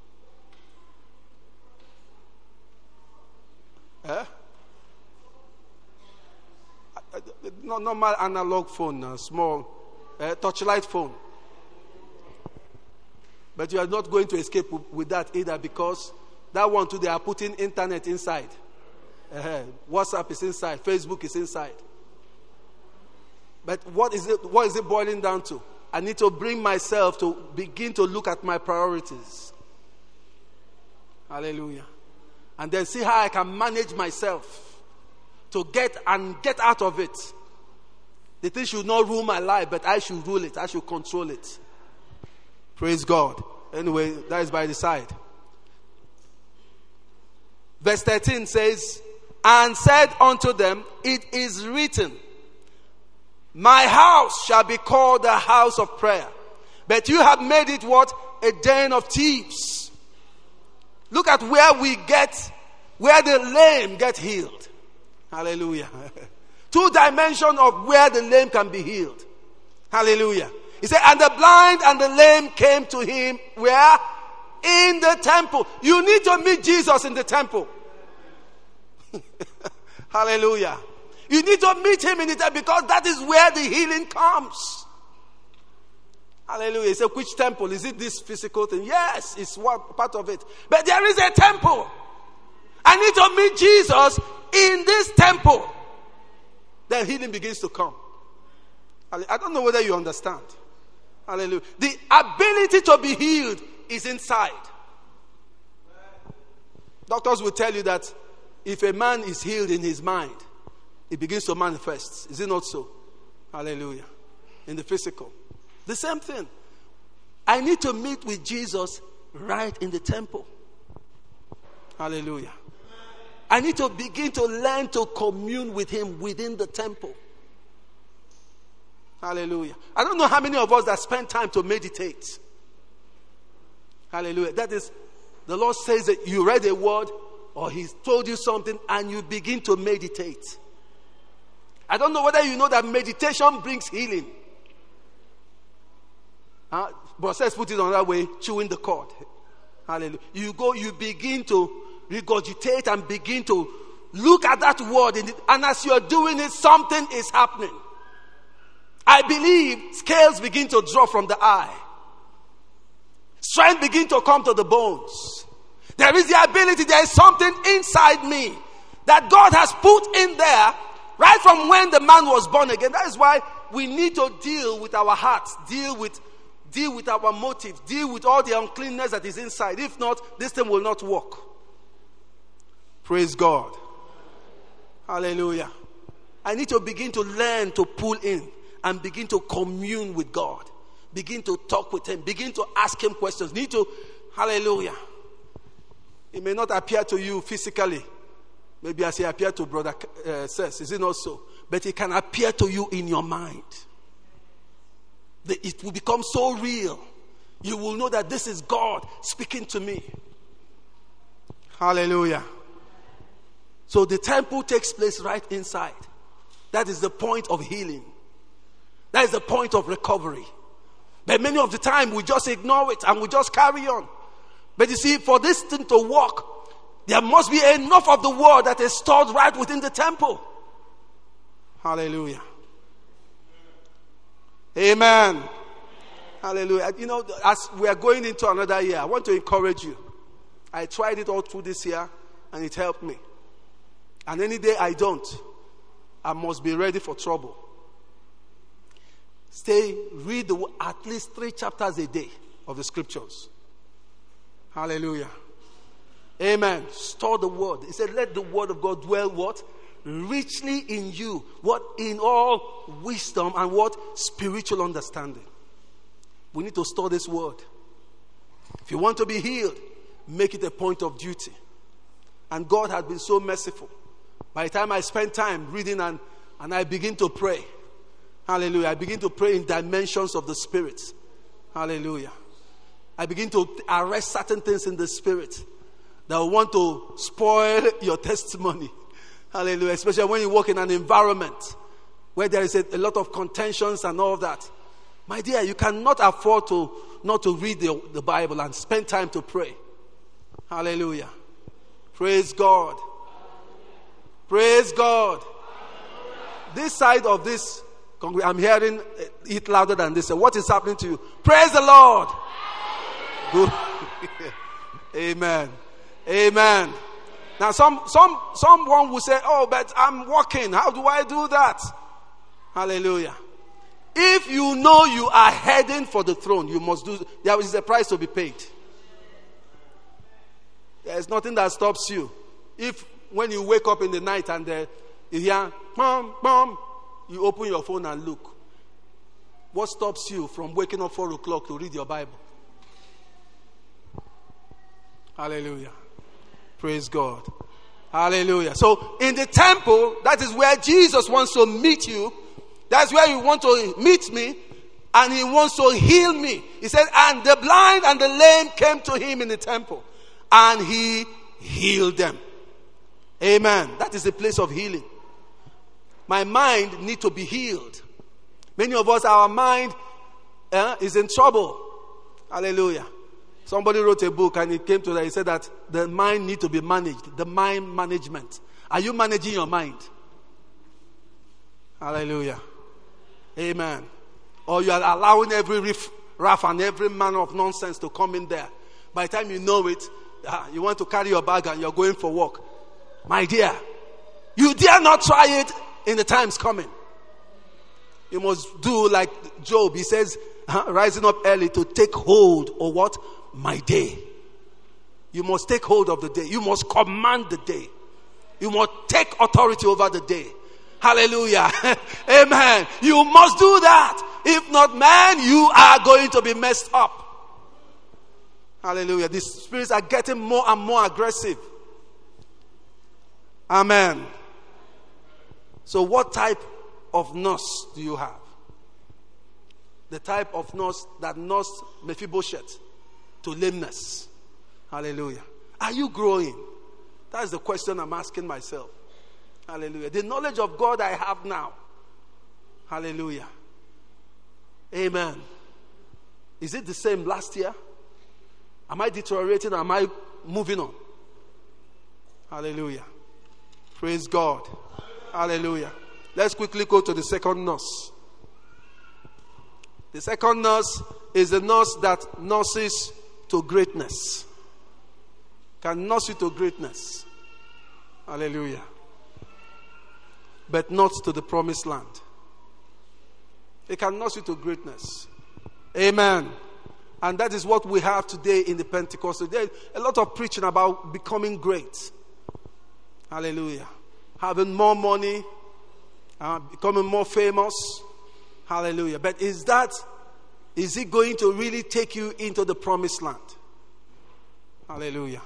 Not normal analog phone, small touchlight phone. But you are not going to escape with that either, because that one too, they are putting internet inside. WhatsApp is inside. Facebook is inside. But what is it boiling down to? I need to bring myself to begin to look at my priorities. Hallelujah. And then see how I can manage myself to get out of it. The thing should not rule my life, but I should rule it. I should control it. Praise God. Anyway, that is by the side. Verse 13 says, and said unto them, it is written, my house shall be called a house of prayer. But you have made it what? A den of thieves. Look at where the lame get healed. Hallelujah. 2 dimensions of where the lame can be healed. Hallelujah. He said, and the blind and the lame came to him where? In the temple. You need to meet Jesus in the temple. Hallelujah. You need to meet him in the temple, because that is where the healing comes. Hallelujah. He said, which temple? Is it this physical thing? Yes, it's one part of it. But there is a temple. I need to meet Jesus in this temple. Then healing begins to come. I don't know whether you understand. Hallelujah. The ability to be healed is inside. Doctors will tell you that if a man is healed in his mind, it begins to manifest. Is it not so? Hallelujah. In the physical. The same thing. I need to meet with Jesus right in the temple. Hallelujah. I need to begin to learn to commune with him within the temple. Hallelujah. I don't know how many of us that spend time to meditate. Hallelujah. That is, the Lord says that you read a word or He's told you something and you begin to meditate. I don't know whether you know that meditation brings healing. But let's put it on that way, chewing the cord. Hallelujah. You begin to regurgitate and begin to look at that word. And as you're doing it, something is happening. I believe scales begin to drop from the eye. Strength begin to come to the bones. There is the ability, there is something inside me that God has put in there right from when the man was born again. That is why we need to deal with our hearts, deal with our motives, deal with all the uncleanness that is inside. If not, this thing will not work. Praise God. Hallelujah. I need to begin to learn to pull in and begin to commune with God. Begin to talk with Him. Begin to ask Him questions. Hallelujah. It may not appear to you physically. Maybe as He appeared to Brother Seth. Is it not so? but it can appear to you in your mind. It will become so real. You will know that this is God speaking to me. Hallelujah. So the temple takes place right inside. That is the point of healing. That is the point of recovery. But many of the time we just ignore it and we just carry on. But you see, for this thing to work, there must be enough of the word that is stored right within the temple. Hallelujah. Amen. Hallelujah. You know, as we are going into another year, I want to encourage you. I tried it all through this year and it helped me. And any day I don't, I must be ready for trouble. Read at least 3 chapters a day of the scriptures. Hallelujah. Amen. Store the word. He said, let the word of God dwell what? Richly in you. What? In all wisdom and what? Spiritual understanding. We need to store this word. If you want to be healed, make it a point of duty. And God has been so merciful. By the time I spend time reading and I begin to pray, hallelujah, I begin to pray in dimensions of the Spirit. Hallelujah. I begin to arrest certain things in the Spirit that will want to spoil your testimony. Hallelujah. Especially when you work in an environment where there is a lot of contentions and all of that. My dear, you cannot afford not to read the Bible and spend time to pray. Hallelujah. Praise God. Praise God. This side of this, I'm hearing it louder than this. What is happening to you? Praise the Lord. Good. Amen. Amen. Now someone will say, oh, but I'm walking. How do I do that? Hallelujah. If you know you are heading for the throne, you must do. There is a price to be paid. There is nothing that stops you. If when you wake up in the night and you hear, bum, bum, you open your phone and look. What stops you from waking up 4 o'clock to read your Bible? Hallelujah. Praise God. Hallelujah. So in the temple, that is where Jesus wants to meet you. That's where he wants to meet me. And he wants to heal me. He said, and the blind and the lame came to him in the temple. And he healed them. Amen. That is the place of healing. My mind needs to be healed. Many of us, our mind is in trouble. Hallelujah. Somebody wrote a book and he came to that. He said that the mind needs to be managed. The mind management. Are you managing your mind? Hallelujah. Amen. Or you are allowing every riff and every manner of nonsense to come in there. By the time you know it, you want to carry your bag and you're going for work. My dear, you dare not try it in the times coming. You must do like Job. He says, rising up early to take hold of what? My day. You must take hold of the day. You must command the day. You must take authority over the day. Hallelujah. Amen. You must do that. If not, man, you are going to be messed up. Hallelujah. The spirits are getting more and more aggressive. Amen. So what type of nurse do you have? The type of nurse that nursed Mephibosheth to lameness. Hallelujah. Are you growing? That's the question I'm asking myself. Hallelujah. The knowledge of God I have now. Hallelujah. Amen. Is it the same last year? Am I deteriorating or am I moving on? Hallelujah. Praise God. Hallelujah. Let's quickly go to the second nurse. The second nurse is the nurse that nurses to greatness. Can nurse you to greatness. Hallelujah. But not to the promised land. It can nurse you to greatness. Amen. And that is what we have today in the Pentecostal. There's a lot of preaching about becoming great. Hallelujah. Having more money. Becoming more famous. Hallelujah. But is it going to really take you into the promised land? Hallelujah.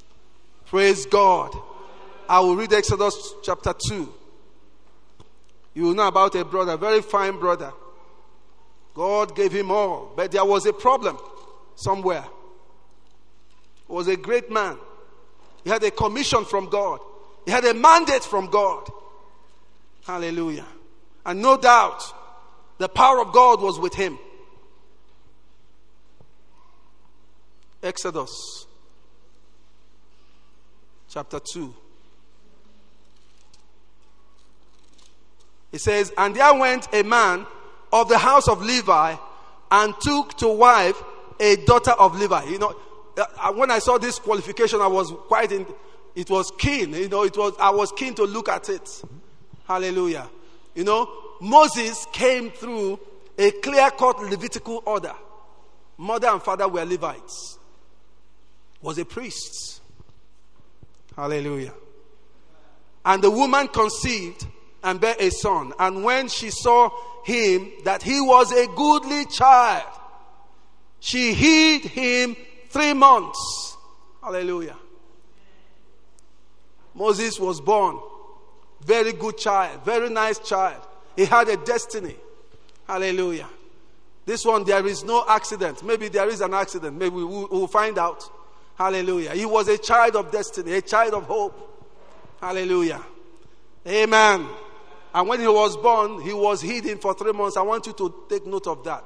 Praise God. I will read Exodus chapter 2. You know about a brother, very fine brother. God gave him all, but there was a problem somewhere. He was a great man. He had a commission from God. He had a mandate from God. Hallelujah. And no doubt, the power of God was with him. Exodus chapter 2. It says, and there went a man of the house of Levi and took to wife a daughter of Levi. You know, when I saw this qualification, I was it was keen. You know, I was keen to look at it. Hallelujah. You know, Moses came through a clear-cut Levitical order. Mother and father were Levites. Was a priest. Hallelujah. And the woman conceived and bare a son. And when she saw him that he was a goodly child, she hid him 3 months. Hallelujah. Moses was born. Very good child. Very nice child. He had a destiny. Hallelujah. This one, there is no accident. Maybe there is an accident. Maybe we'll find out. Hallelujah. He was a child of destiny. A child of hope. Hallelujah. Amen. And when he was born, he was hidden for 3 months. I want you to take note of that.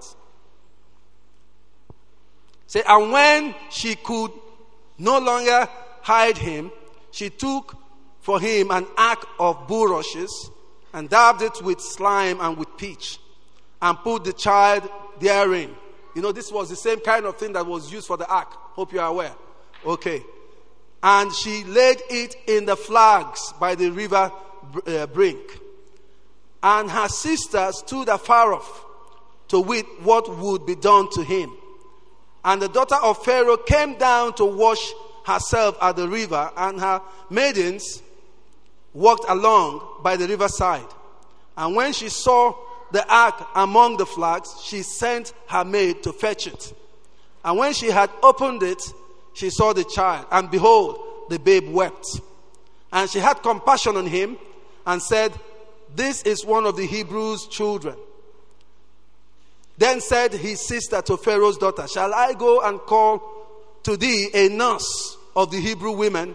Say, and when she could no longer hide him, she took for him an ark of bulrushes and dabbed it with slime and with pitch and put the child therein. You know, this was the same kind of thing that was used for the ark. Hope you are aware. Okay. And she laid it in the flags by the river brink. And her sister stood afar off to wit what would be done to him. And the daughter of Pharaoh came down to wash herself at the river, and her maidens walked along by the riverside. And when she saw the ark among the flags, she sent her maid to fetch it. And when she had opened it, she saw the child, and behold, the babe wept. And she had compassion on him and said, this is one of the Hebrews' children. Then said his sister to Pharaoh's daughter, shall I go and call to thee a nurse of the Hebrew women,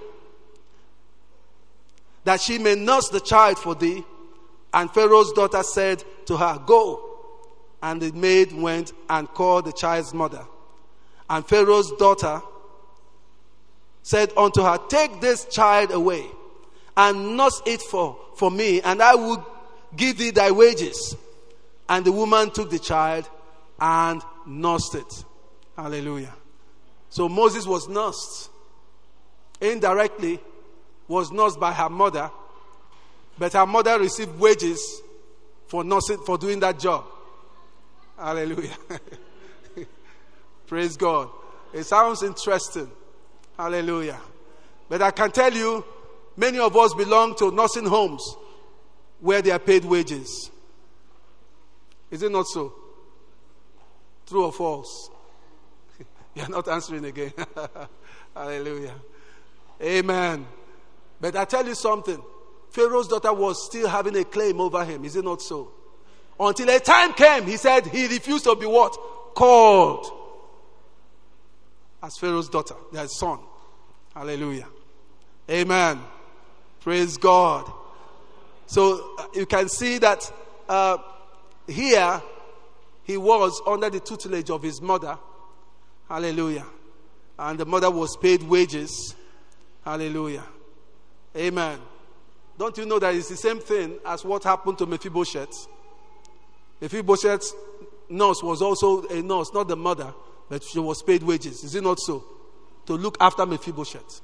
that she may nurse the child for thee? And Pharaoh's daughter said to her, go. And the maid went and called the child's mother. And Pharaoh's daughter said unto her, take this child away and nurse it for me, and I will give thee thy wages. And the woman took the child and nursed it. Hallelujah. So Moses was nursed. Indirectly was nursed by her mother, but her mother received wages for nursing, for doing that job. Hallelujah. Praise God. It sounds interesting. Hallelujah. But I can tell you, many of us belong to nursing homes where they are paid wages. Is it not so? True or false? You are not answering again. Hallelujah. Amen. But I tell you something. Pharaoh's daughter was still having a claim over him. Is it not so? Until a time came, he said he refused to be what? Called as Pharaoh's daughter, their son. Hallelujah. Amen. Praise God. So you can see that here he was under the tutelage of his mother. Hallelujah. And the mother was paid wages. Hallelujah. Amen. Don't you know that it's the same thing as what happened to Mephibosheth? Mephibosheth's nurse was also a nurse, not the mother, but she was paid wages. Is it not so? To look after Mephibosheth.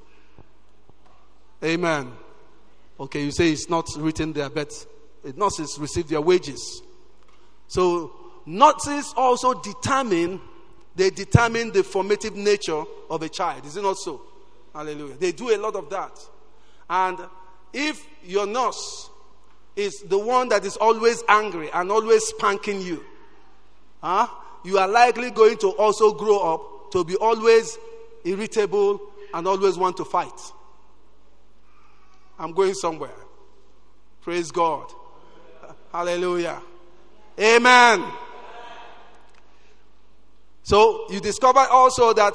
Amen. Okay, you say it's not written there, but nurses receive their wages. So nurses also determine the formative nature of a child. Is it not so? Hallelujah. They do a lot of that. And if your nurse is the one that is always angry and always spanking you, you are likely going to also grow up to be always irritable and always want to fight. I'm going somewhere. Praise God. Hallelujah. Amen. So you discover also that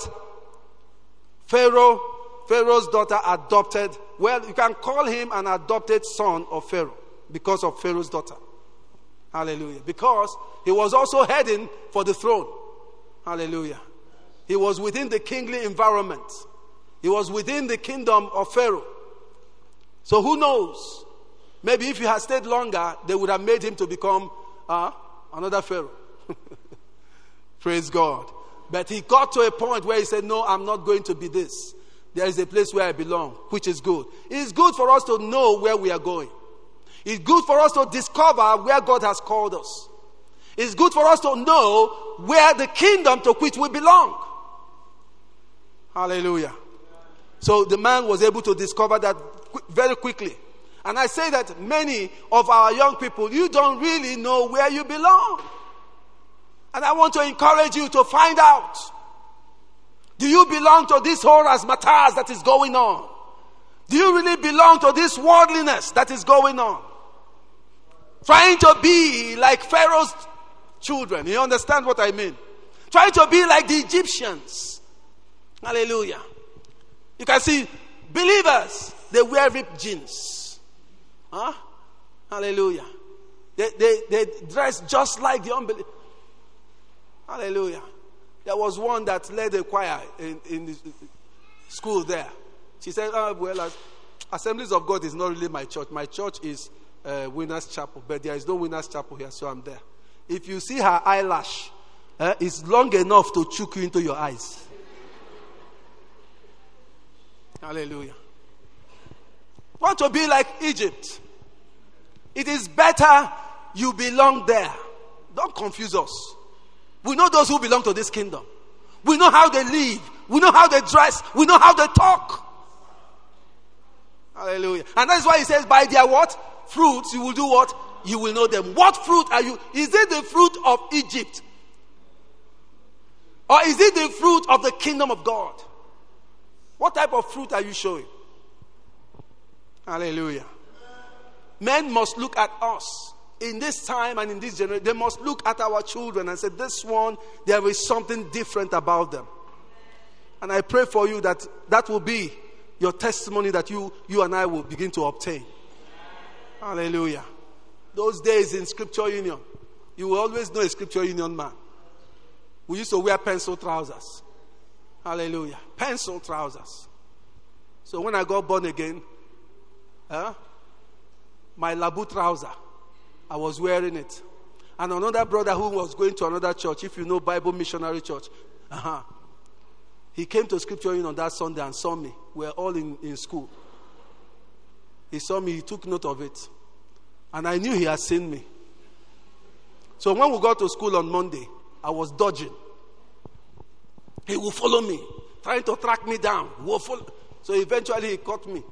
Pharaoh's daughter adopted, well, you can call him an adopted son of Pharaoh because of Pharaoh's daughter. Hallelujah. Because he was also heading for the throne. Hallelujah. He was within the kingly environment. He was within the kingdom of Pharaoh. So who knows? Maybe if he had stayed longer, they would have made him to become another Pharaoh. Praise God. But he got to a point where he said, no, I'm not going to be this. There is a place where I belong, which is good. It's good for us to know where we are going. It's good for us to discover where God has called us. It's good for us to know where the kingdom to which we belong. Hallelujah. So the man was able to discover that very quickly. And I say that many of our young people, you don't really know where you belong. And I want to encourage you to find out. Do you belong to this whole razzmatazz that is going on? Do you really belong to this worldliness that is going on? Trying to be like Pharaoh's children. You understand what I mean? Trying to be like the Egyptians. Hallelujah. You can see believers, they wear ripped jeans. Huh? Hallelujah. They dress just like the unbelievers. Hallelujah. There was one that led a choir in the school there. She said, Assemblies of God is not really my church. My church is Winners Chapel. But there is no Winners Chapel here, so I'm there. If you see her eyelash, it's long enough to choke you into your eyes. Hallelujah. Want to be like Egypt? It is better you belong there. Don't confuse us. We know those who belong to this kingdom. We know how they live. We know how they dress. We know how they talk. Hallelujah. And that's why he says, by their what? Fruits, you will do what? You will know them. What fruit are you? Is it the fruit of Egypt? Or is it the fruit of the kingdom of God? What type of fruit are you showing? Hallelujah. Men must look at us. In this time and in this generation, they must look at our children and say, this one, there is something different about them. And I pray for you that that will be your testimony that you and I will begin to obtain. Hallelujah. Those days in Scripture Union, you will always know a Scripture Union man. We used to wear pencil trousers. Hallelujah. Pencil trousers. So when I got born again, my Labu trouser, I was wearing it. And another brother who was going to another church, if you know Bible Missionary Church, he came to Scripture Union on that Sunday and saw me. We were all in school. He saw me, he took note of it. And I knew he had seen me. So when we got to school on Monday, I was dodging. He will follow me, trying to track me down. So eventually he caught me.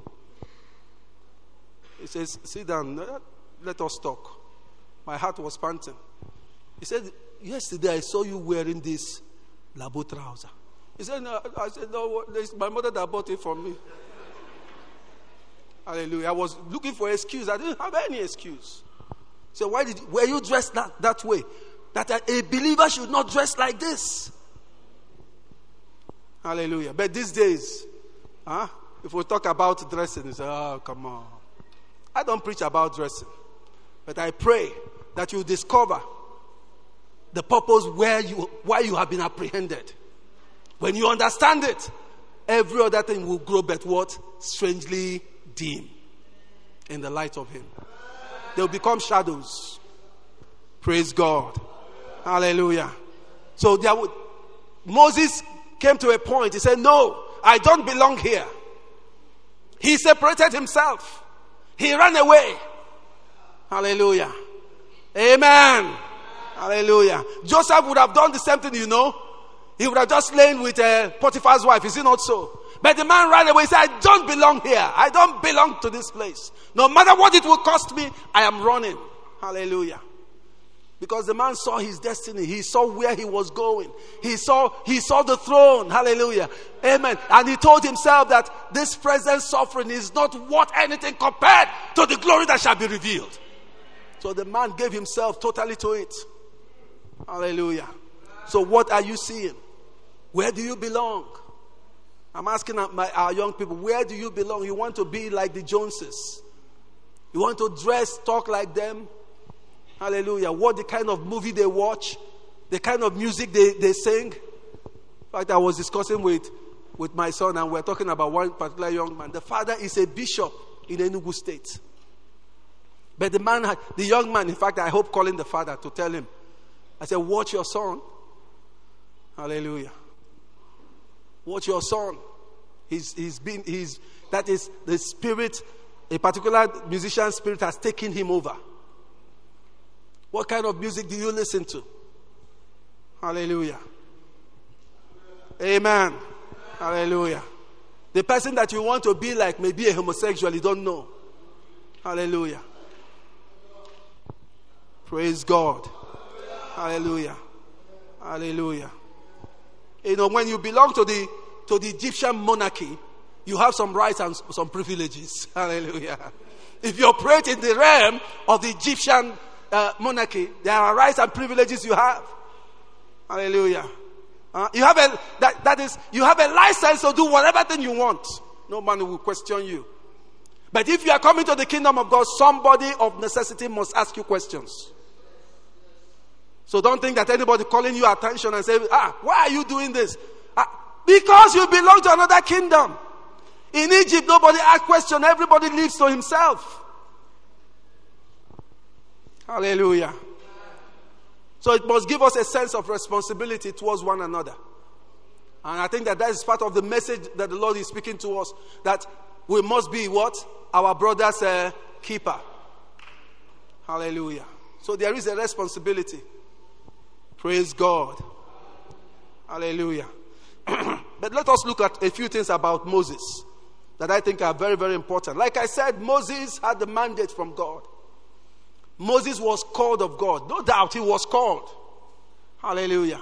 He says, sit down, let us talk. My heart was panting. He said, yesterday I saw you wearing this Labo trouser. He said, no. I said, no, it's my mother that bought it for me. Hallelujah. I was looking for an excuse. I didn't have any excuse. So were you dressed that way? That a believer should not dress like this. Hallelujah. But these days, if we talk about dressing, you say, oh, come on. I don't preach about dressing. But I pray that you discover the purpose why you have been apprehended. When you understand it, every other thing will grow but what? Strangely dim in the light of Him. They will become shadows. Praise God. Hallelujah. So Moses came to a point. He said, no, I don't belong here. He separated himself. He ran away. Hallelujah. Amen. Hallelujah. Joseph would have done the same thing, He would have just lain with Potiphar's wife. Is it not so? But the man ran away. He said, I don't belong here. I don't belong to this place. No matter what it will cost me, I am running. Hallelujah. Because the man saw his destiny. He saw where he was going. He saw the throne. Hallelujah. Amen. And he told himself that this present suffering is not worth anything compared to the glory that shall be revealed. So the man gave himself totally to it. Hallelujah. So what are you seeing? Where do you belong? I'm asking our young people, where do you belong? You want to be like the Joneses? You want to dress, talk like them? Hallelujah. What the kind of movie they watch? The kind of music they sing? In fact, I was discussing with my son, and we're talking about one particular young man. The father is a bishop in Enugu State. But the young man, in fact, I hope calling the father to tell him. I said, watch your son. Hallelujah. Watch your son. That is the spirit, a particular musician spirit has taken him over. What kind of music do you listen to? Hallelujah. Amen. Hallelujah. The person that you want to be like may be a homosexual, you don't know. Hallelujah. Praise God. Hallelujah. Hallelujah. You know, when you belong to the Egyptian monarchy, you have some rights and some privileges. Hallelujah. If you operate in the realm of the Egyptian monarchy, there are rights and privileges you have. Hallelujah. You have a license to do whatever thing you want. No man will question you. But if you are coming to the kingdom of God, somebody of necessity must ask you questions. So don't think that anybody calling you attention and say, why are you doing this? Because you belong to another kingdom. In Egypt, nobody asks questions. Everybody lives to himself. Hallelujah. So it must give us a sense of responsibility towards one another. And I think that is part of the message that the Lord is speaking to us. That we must be what? Our brother's keeper. Hallelujah. So there is a responsibility. Praise God. Hallelujah. But let us look at a few things about Moses that I think are very, very important. Like I said, Moses had the mandate from God. Moses was called of God. No doubt he was called. Hallelujah.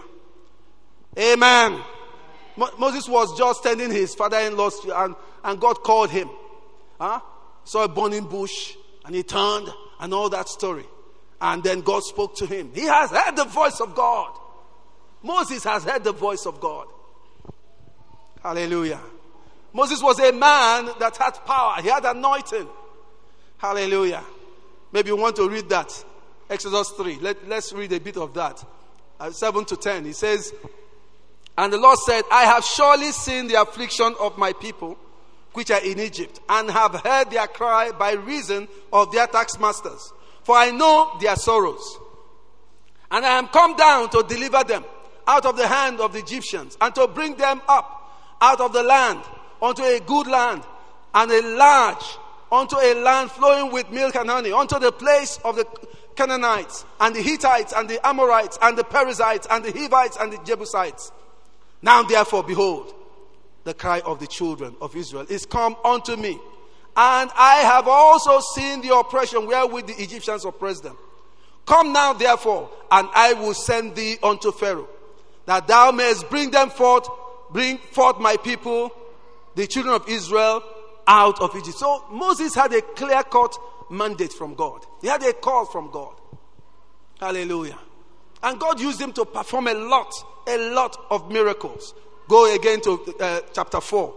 Amen. Moses was just tending his father-in-law's and God called him. Saw a burning bush and he turned and all that story. And then God spoke to him. He has heard the voice of God. Moses has heard the voice of God. Hallelujah. Moses was a man that had power. He had anointing. Hallelujah. Maybe you want to read that. Exodus 3. Let's read a bit of that. 7 to 10. He says, and the Lord said, I have surely seen the affliction of my people, which are in Egypt, and have heard their cry by reason of their taskmasters. For I know their sorrows. And I am come down to deliver them out of the hand of the Egyptians, and to bring them up out of the land unto a good land, and a large, unto a land flowing with milk and honey, unto the place of the Canaanites, and the Hittites, and the Amorites, and the Perizzites, and the Hivites, and the Jebusites. Now therefore, behold, the cry of the children of Israel is come unto me, and I have also seen the oppression wherewith the Egyptians oppress them. Come now therefore, and I will send thee unto Pharaoh, that thou mayest bring forth my people, the children of Israel, out of Egypt. So Moses had a clear-cut mandate from God. He had a call from God. Hallelujah. And God used him to perform a lot of miracles. Go again to chapter 4.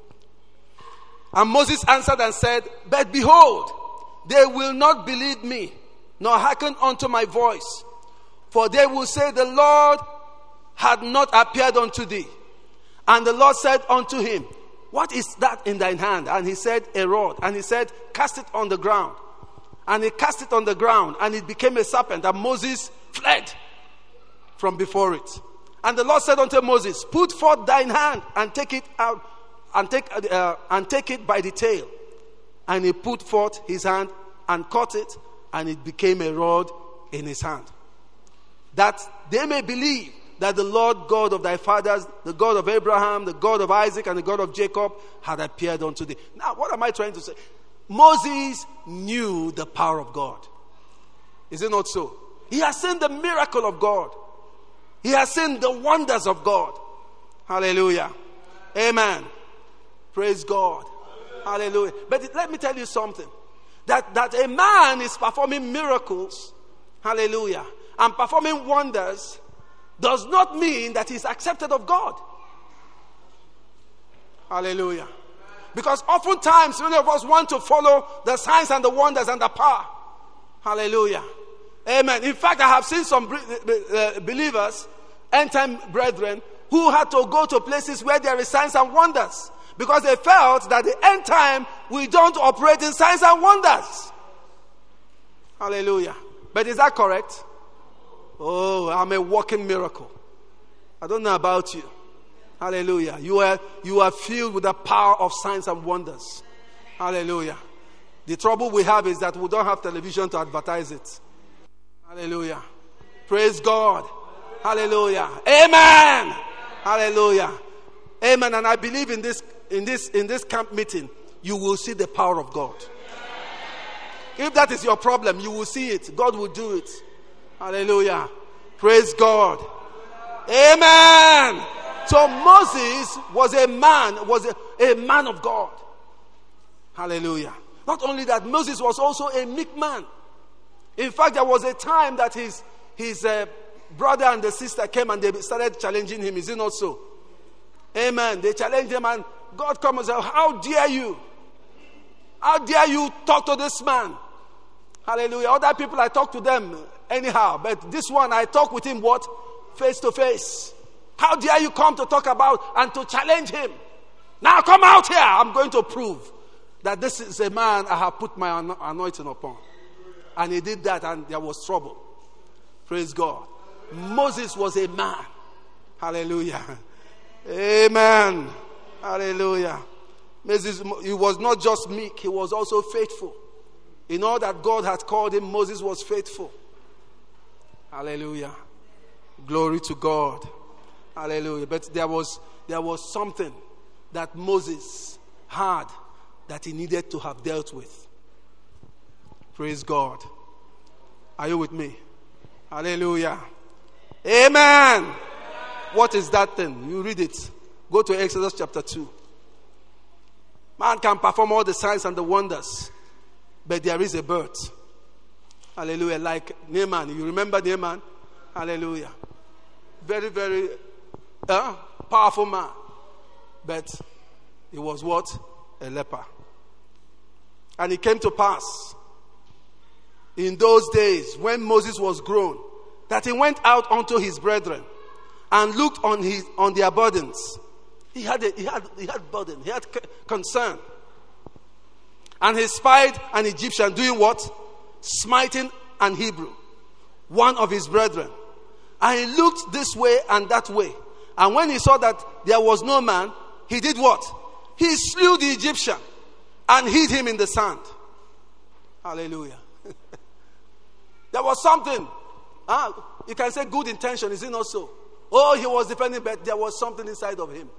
And Moses answered and said, but behold, they will not believe me, nor hearken unto my voice. For they will say, the Lord had not appeared unto thee. And the Lord said unto him, what is that in thine hand? And he said, a rod. And he said, cast it on the ground. And he cast it on the ground, and it became a serpent. And Moses fled from before it. And the Lord said unto Moses, put forth thine hand and take it out, and take it by the tail. And he put forth his hand and caught it, and it became a rod in his hand. That they may believe that the Lord God of thy fathers, the God of Abraham, the God of Isaac, and the God of Jacob had appeared unto thee. Now, what am I trying to say? Moses knew the power of God. Is it not so? He has seen the miracle of God. He has seen the wonders of God. Hallelujah. Amen. Praise God. Hallelujah. But let me tell you something. That a man is performing miracles, hallelujah, and performing wonders does not mean that he's accepted of God. Hallelujah. Because oftentimes many of us want to follow the signs and the wonders and the power. Hallelujah. Amen. In fact, I have seen some believers, end-time brethren, who had to go to places where there is signs and wonders. Because they felt that the end time, we don't operate in signs and wonders. Hallelujah. But is that correct? Oh, I'm a walking miracle. I don't know about you. Hallelujah. You are filled with the power of signs and wonders. Hallelujah. The trouble we have is that we don't have television to advertise it. Hallelujah. Praise God. Hallelujah. Amen. Hallelujah. Amen. And I believe in this camp meeting, you will see the power of God. If that is your problem, you will see it. God will do it. Hallelujah. Praise God. Amen. So Moses was a man of God. Hallelujah. Not only that, Moses was also a meek man. In fact, there was a time that his brother and the sister came and they started challenging him. Is it not so? Amen. They challenged him and God comes and said, how dare you? How dare you talk to this man? Hallelujah. Other people, I talk to them anyhow. But this one, I talk with him what? Face to face. How dare you come to talk about and to challenge him? Now come out here. I'm going to prove that this is a man I have put my anointing upon. And he did that and there was trouble. Praise God. Moses was a man. Hallelujah. Amen. Hallelujah. Moses, he was not just meek, he was also faithful. In all that God had called him, Moses was faithful. Hallelujah. Glory to God. Hallelujah. But there was something that Moses had that he needed to have dealt with. Praise God. Are you with me? Hallelujah. Amen. What is that thing? You read it. Go to Exodus chapter 2. Man can perform all the signs and the wonders, but there is a birth. Hallelujah. Like Naaman. You remember Naaman? Hallelujah. Very, very powerful man. But he was what? A leper. And it came to pass in those days when Moses was grown that he went out unto his brethren and looked on their burdens. He had burden. He had concern. And he spied an Egyptian doing what? Smiting an Hebrew, one of his brethren. And he looked this way and that way. And when he saw that there was no man, he did what? He slew the Egyptian and hid him in the sand. Hallelujah. There was something. You can say good intention, is it not so? Oh, he was defending, but there was something inside of him.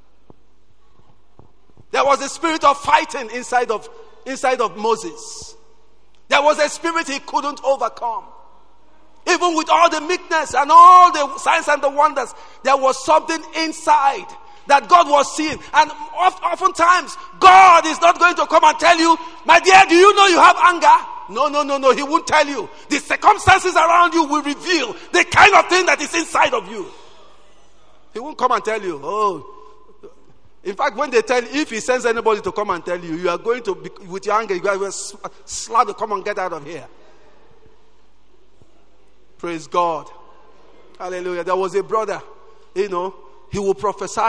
There was a spirit of fighting inside of Moses. There was a spirit he couldn't overcome. Even with all the meekness and all the signs and the wonders, there was something inside that God was seeing. And oftentimes, God is not going to come and tell you, my dear, do you know you have anger? No. He won't tell you. The circumstances around you will reveal the kind of thing that is inside of you. He won't come and tell you, oh. In fact, when they tell you, if he sends anybody to come and tell you, you are going to, with your anger, you are going to slap the come and get out of here. Praise God. Hallelujah. There was a brother, he will prophesy.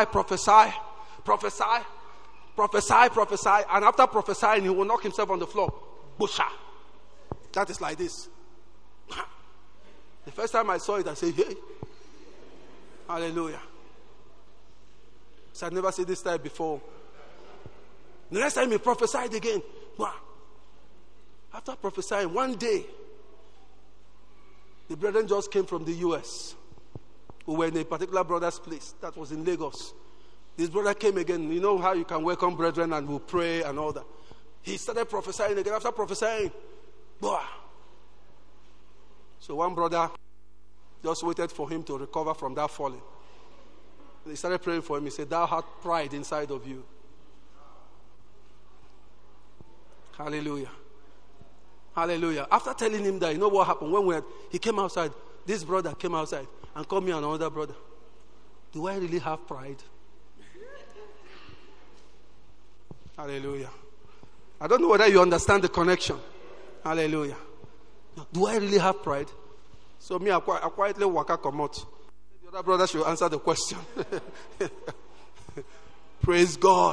And after prophesying, he will knock himself on the floor. Busha. That is like this. The first time I saw it, I said, hey. Hallelujah. So I've never seen this type before. The next time he prophesied again. Wow. After prophesying, one day, the brethren just came from the US. We were in a particular brother's place that was in Lagos. This brother came again. You know how you can welcome brethren and we'll pray and all that. He started prophesying again. After prophesying, boah. So one brother just waited for him to recover from that falling. They started praying for him. He said, thou hast pride inside of you. Hallelujah. Hallelujah. After telling him that, you know what happened? When he came outside, this brother came outside and called me and another brother. Do I really have pride? Hallelujah. I don't know whether you understand the connection. Hallelujah. Do I really have pride? So me, I quietly walk out, come out. The other brother should answer the question. Praise God.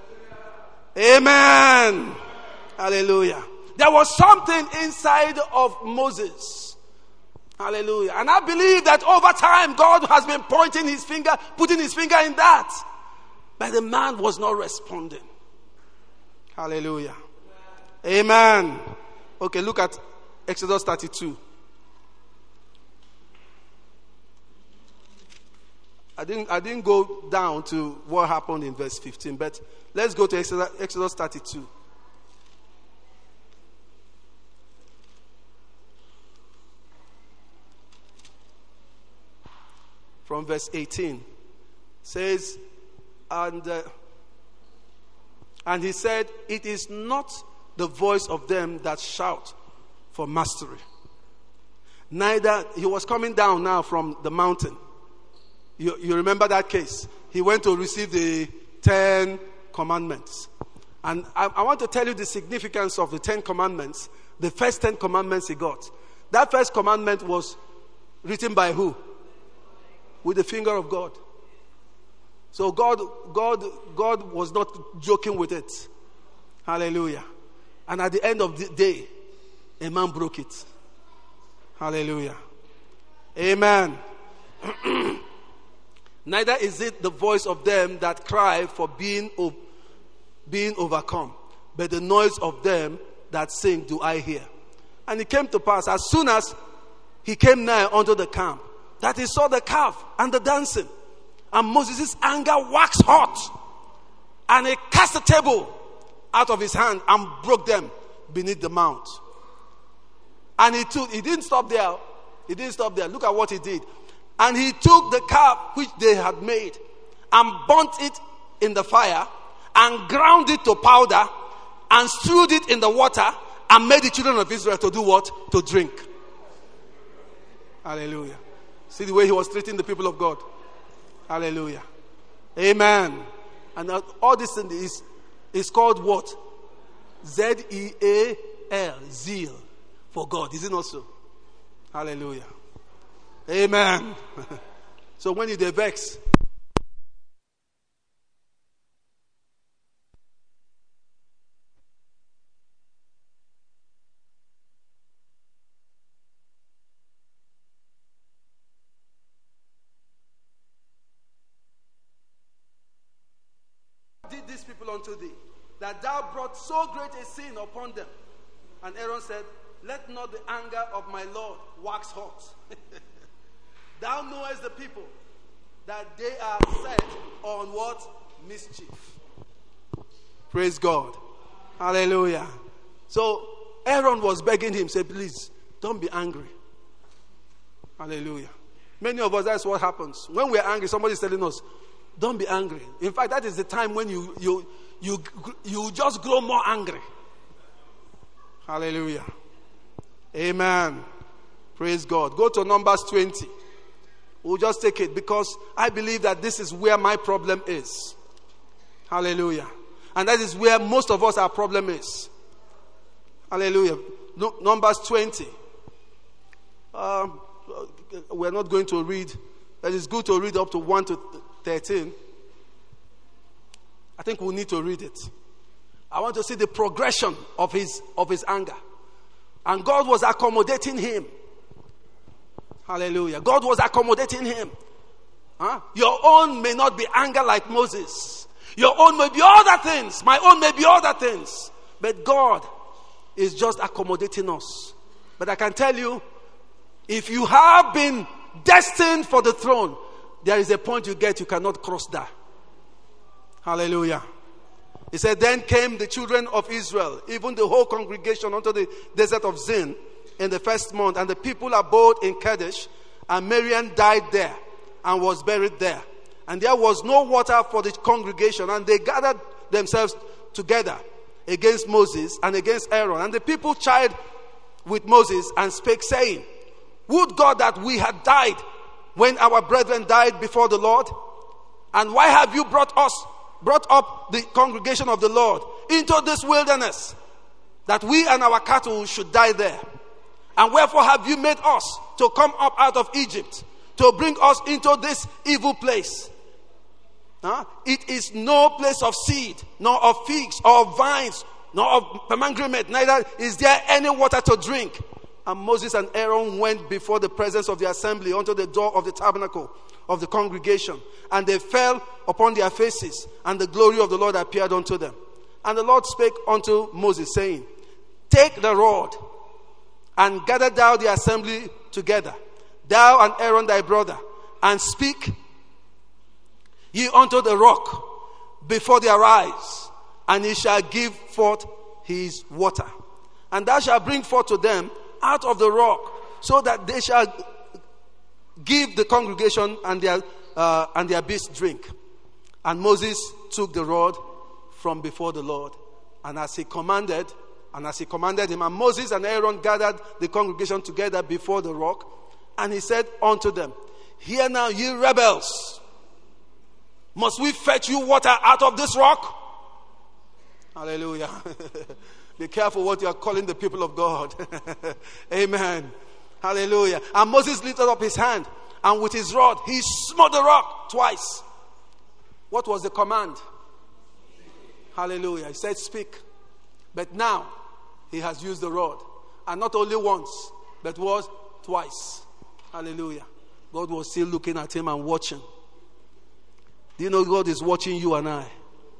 Amen. Hallelujah. There was something inside of Moses. Hallelujah. And I believe that over time, God has been putting his finger in that. But the man was not responding. Hallelujah. Amen. Okay, look at Exodus 32. I didn't go down to what happened in verse 15, but let's go to Exodus 32. From verse 18 says, and he said, it is not the voice of them that shout for mastery. Neither, he was coming down now from the mountain. You remember that case? He went to receive the 10 commandments. And I want to tell you the significance of the 10 commandments. The first 10 commandments he got. That first commandment was written by who? With the finger of God. So God was not joking with it. Hallelujah. And at the end of the day, a man broke it. Hallelujah. Amen. Neither is it the voice of them that cry for being overcome, but the noise of them that sing do I hear. And it came to pass, as soon as he came nigh unto the camp, that he saw the calf and the dancing. And Moses' anger waxed hot. And he cast the table out of his hand and broke them beneath the mount. And he didn't stop there. He didn't stop there. Look at what he did. And he took the calf which they had made and burnt it in the fire and ground it to powder and strewed it in the water and made the children of Israel to do what? To drink. Hallelujah. See the way he was treating the people of God. Hallelujah. Amen. And all this is called what? Z-E-A-L. Zeal for God. Is it not so? Hallelujah. Amen. So when you vex, did these people unto thee, that thou brought so great a sin upon them? And Aaron said, let not the anger of my Lord wax hot. Thou knowest the people, that they are set on what? Mischief. Praise God. Hallelujah. So Aaron was begging him, say, please, don't be angry. Hallelujah. Many of us, that's what happens. When we're angry, somebody is telling us, don't be angry. In fact, that is the time when you just grow more angry. Hallelujah. Amen. Praise God. Go to Numbers 20. We'll just take it because I believe that this is where my problem is. Hallelujah. And that is where most of us, our problem is. Hallelujah. Numbers 20. We're not going to read. It is good to read up to 1 to 13. I think we need to read it. I want to see the progression of his anger. And God was accommodating him. Hallelujah. God was accommodating him. Your own may not be anger like Moses. Your own may be other things. My own may be other things. But God is just accommodating us. But I can tell you, if you have been destined for the throne, there is a point you cannot cross that. Hallelujah. He said, then came the children of Israel, even the whole congregation, unto the desert of Zin in the first month. And the people abode in Kadesh, and Miriam died there and was buried there. And there was no water for the congregation, and they gathered themselves together against Moses and against Aaron. And the people chid with Moses and spake, saying, Would God that we had died when our brethren died before the Lord? And why have you brought up the congregation of the Lord into this wilderness, that we and our cattle should die there? And wherefore have you made us to come up out of Egypt, to bring us into this evil place? It is no place of seed, nor of figs, or of vines, nor of pomegranate, neither is there any water to drink. And Moses and Aaron went before the presence of the assembly unto the door of the tabernacle of the congregation. And they fell upon their faces, and the glory of the Lord appeared unto them. And the Lord spake unto Moses, saying, Take the rod, and gather thou the assembly together, thou and Aaron thy brother, and speak ye unto the rock before their eyes, and he shall give forth his water. And thou shalt bring forth to them out of the rock, so that they shall give the congregation and their beasts drink. And Moses took the rod from before the Lord, and as he commanded him, and Moses and Aaron gathered the congregation together before the rock, and he said unto them, Hear now, ye rebels, must we fetch you water out of this rock? Hallelujah. Be careful what you are calling the people of God. Amen. Hallelujah. And Moses lifted up his hand, and with his rod he smote the rock twice. What was the command? Hallelujah. He said, Speak. But now he has used the rod. And not only once, but was twice. Hallelujah. God was still looking at him and watching. Do you know God is watching you and I?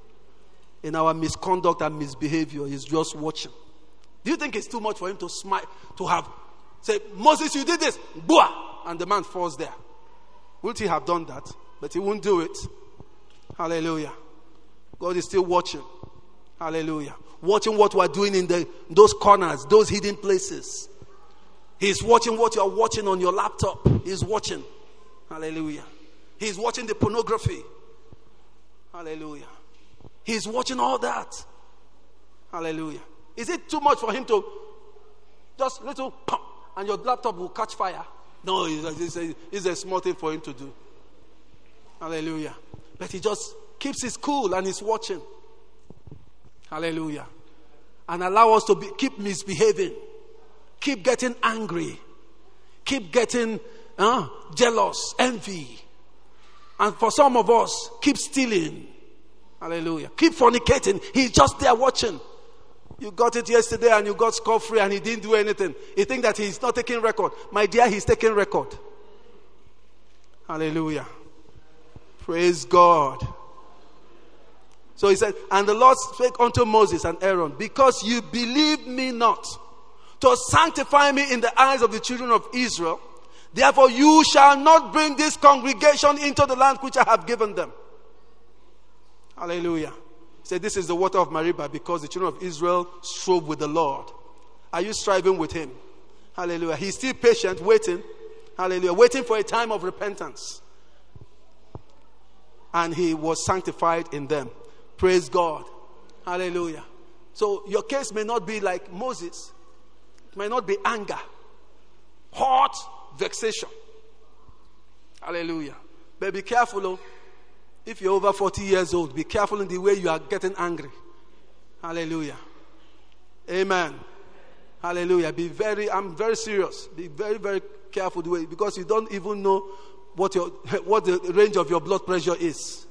In our misconduct and misbehavior, he's just watching. Do you think it's too much for him to smile, to have say, Moses, you did this, boah, and the man falls there? Would he have done that? But he won't do it. Hallelujah. God is still watching. Hallelujah. Watching what we are doing in those corners, those hidden places. He's watching what you are watching on your laptop. He's watching. Hallelujah. He's watching the pornography. Hallelujah. He's watching all that. Hallelujah. Is it too much for him to just little pump and your laptop will catch fire? No, it's a small thing for him to do. Hallelujah. But he just keeps his cool and he's watching. Hallelujah. And allow us to keep misbehaving. Keep getting angry. Keep getting jealous, envy. And for some of us, keep stealing. Hallelujah. Keep fornicating. He's just there watching. You got it yesterday and you got scot-free and he didn't do anything. You think that he's not taking record. My dear, he's taking record. Hallelujah. Praise God. So he said, and the Lord spake unto Moses and Aaron, because you believe me not to sanctify me in the eyes of the children of Israel, therefore you shall not bring this congregation into the land which I have given them. Hallelujah. He said, this is the water of Meribah, because the children of Israel strove with the Lord. Are you striving with him? Hallelujah. He's still patient, waiting. Hallelujah. Waiting for a time of repentance. And he was sanctified in them. Praise God. Hallelujah. So your case may not be like Moses. It may not be anger, hurt, vexation. Hallelujah. But be careful, if you're over 40 years old, be careful in the way you are getting angry. Hallelujah. Amen. Hallelujah. I'm very serious. Be very, very careful the way, because you don't even know what the range of your blood pressure is.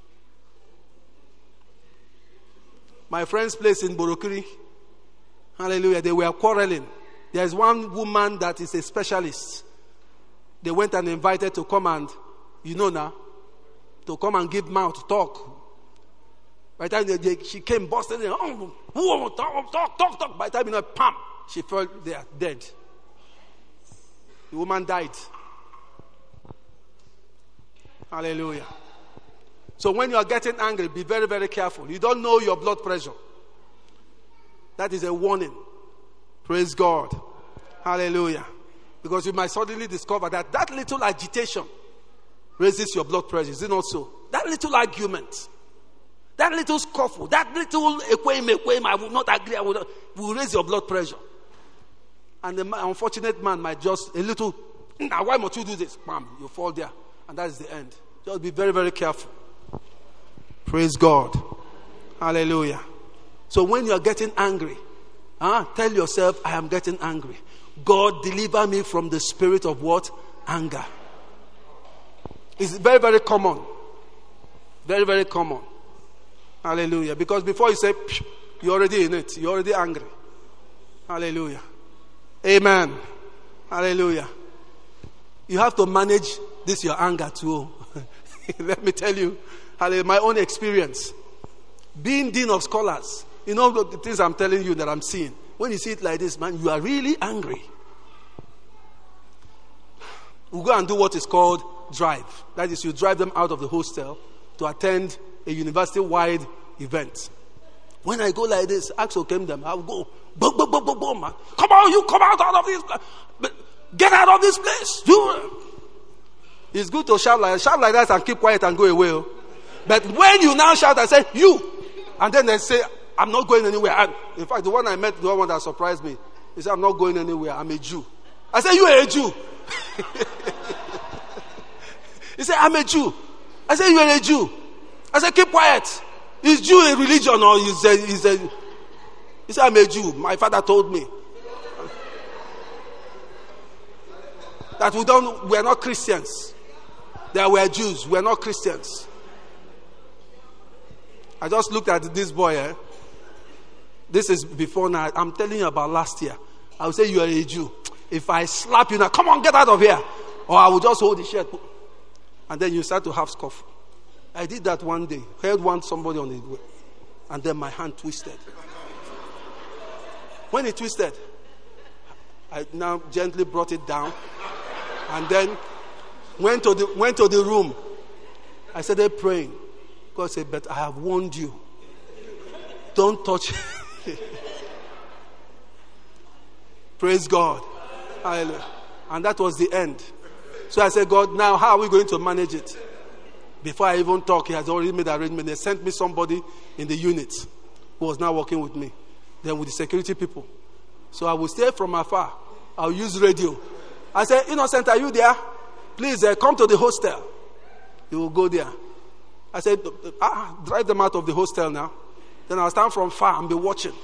My friend's place in Borokiri, hallelujah, they were quarreling. There's one woman that is a specialist. They went and invited to come and, to come and give mouth, talk. By the time she came busting in, talk. By the time, pam, she fell there, dead. The woman died. Hallelujah. So when you are getting angry, be very, very careful. You don't know your blood pressure. That is a warning. Praise God. Hallelujah. Because you might suddenly discover that little agitation raises your blood pressure. Is it not so? That little argument, that little scuffle, that little equame, I will not agree, will raise your blood pressure. And the unfortunate man might just, a little, now why must you do this? Bam, you fall there. And that is the end. Just be very, very careful. Praise God. Hallelujah. So when you are getting angry, tell yourself, I am getting angry. God, deliver me from the spirit of what? Anger. It's very, very common. Very, very common. Hallelujah. Because before you say, you're already in it. You're already angry. Hallelujah. Amen. Hallelujah. You have to manage this, your anger too. Let me tell you, my own experience. Being dean of scholars, you know the things I'm telling you that I'm seeing. When you see it like this, man, you are really angry. We go and do what is called drive. That is, you drive them out of the hostel to attend a university-wide event. When I go like this, Axel came them, I'll go, boom, boom, boom, boom, boom, man. Come on, you come out of this place. Get out of this place. It's good to shout like that and keep quiet and go away. But when you now shout and say, you, and then they say, I'm not going anywhere. And in fact, the one I met, the one that surprised me, he said, I'm not going anywhere. I'm a Jew. I said, you are a Jew. He said, I'm a Jew. I said, you are a Jew. I said, keep quiet. Is Jew a religion or he said, I'm a Jew. My father told me that we're not Christians. That we're Jews. We're not Christians. I just looked at this boy. This is before now. I'm telling you about last year. I will say you are a Jew. If I slap you now, come on, get out of here. Or I will just hold the shirt. And then you start to have scoff. I did that one day. Heard somebody on the way. And then my hand twisted. When it twisted, I now gently brought it down. And then went to the room. I started praying. God said, but I have warned you. Don't touch it. Praise God. Hallelujah. And that was the end. So I said, God, now how are we going to manage it? Before I even talk, he has already made arrangement. They sent me somebody in the unit who was now working with me. Then with the security people. So I will stay from afar. I'll use radio. I said, Innocent, are you there? Please come to the hostel. He will go there. I said, drive them out of the hostel now. Then I'll stand from far and be watching.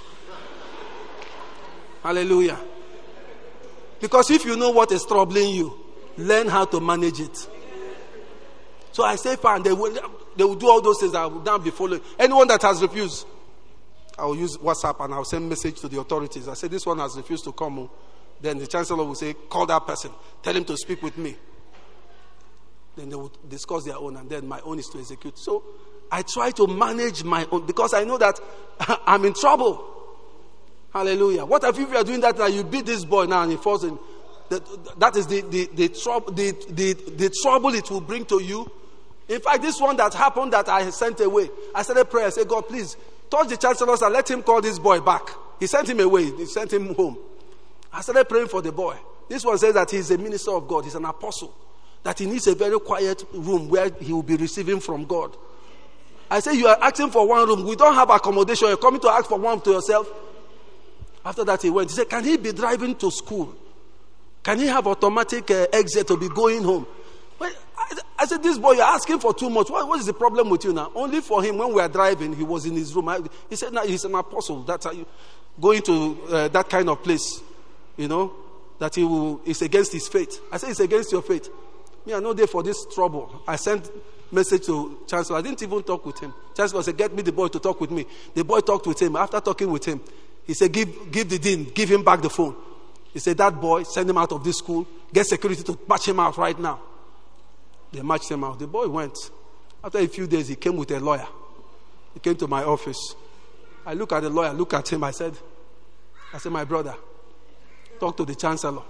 Hallelujah. Because if you know what is troubling you, learn how to manage it. So I say fine, they will do all those things. I will now be following. Anyone that has refused, I will use WhatsApp and I will send message to the authorities. I say, this one has refused to come. Then the chancellor will say, call that person. Tell him to speak with me. Then they will discuss their own, and then my own is to execute. So I try to manage my own because I know that I'm in trouble. Hallelujah. What if you are doing that now? You beat this boy now and he falls in. That is the trouble it will bring to you. In fact, this one that happened that I sent away, I started praying. I said, God, please touch the chancellor and let him call this boy back. He sent him away. He sent him home. I started praying for the boy. This one says that he's a minister of God. He's an apostle. That he needs a very quiet room where he will be receiving from God. I said, you are asking for one room. We don't have accommodation. You're coming to ask for one to yourself. After that he went. He said, can he be driving to school? Can he have automatic exit to be going home? Well, I said, this boy, you're asking for too much. What is the problem with you now? Only for him, when we were driving, he was in his room. He said, no, he's an apostle. That's how you going to that kind of place, that it's against his faith. I said, it's against your faith. Me, I know there for this trouble. I sent message to Chancellor. I didn't even talk with him. Chancellor said, get me the boy to talk with me. The boy talked with him. After talking with him, he said, give the dean, give him back the phone. He said, that boy, send him out of this school. Get security to match him out right now. They matched him out. The boy went. After a few days, he came with a lawyer. He came to my office. I look at the lawyer, look at him. I said, my brother, talk to the chancellor.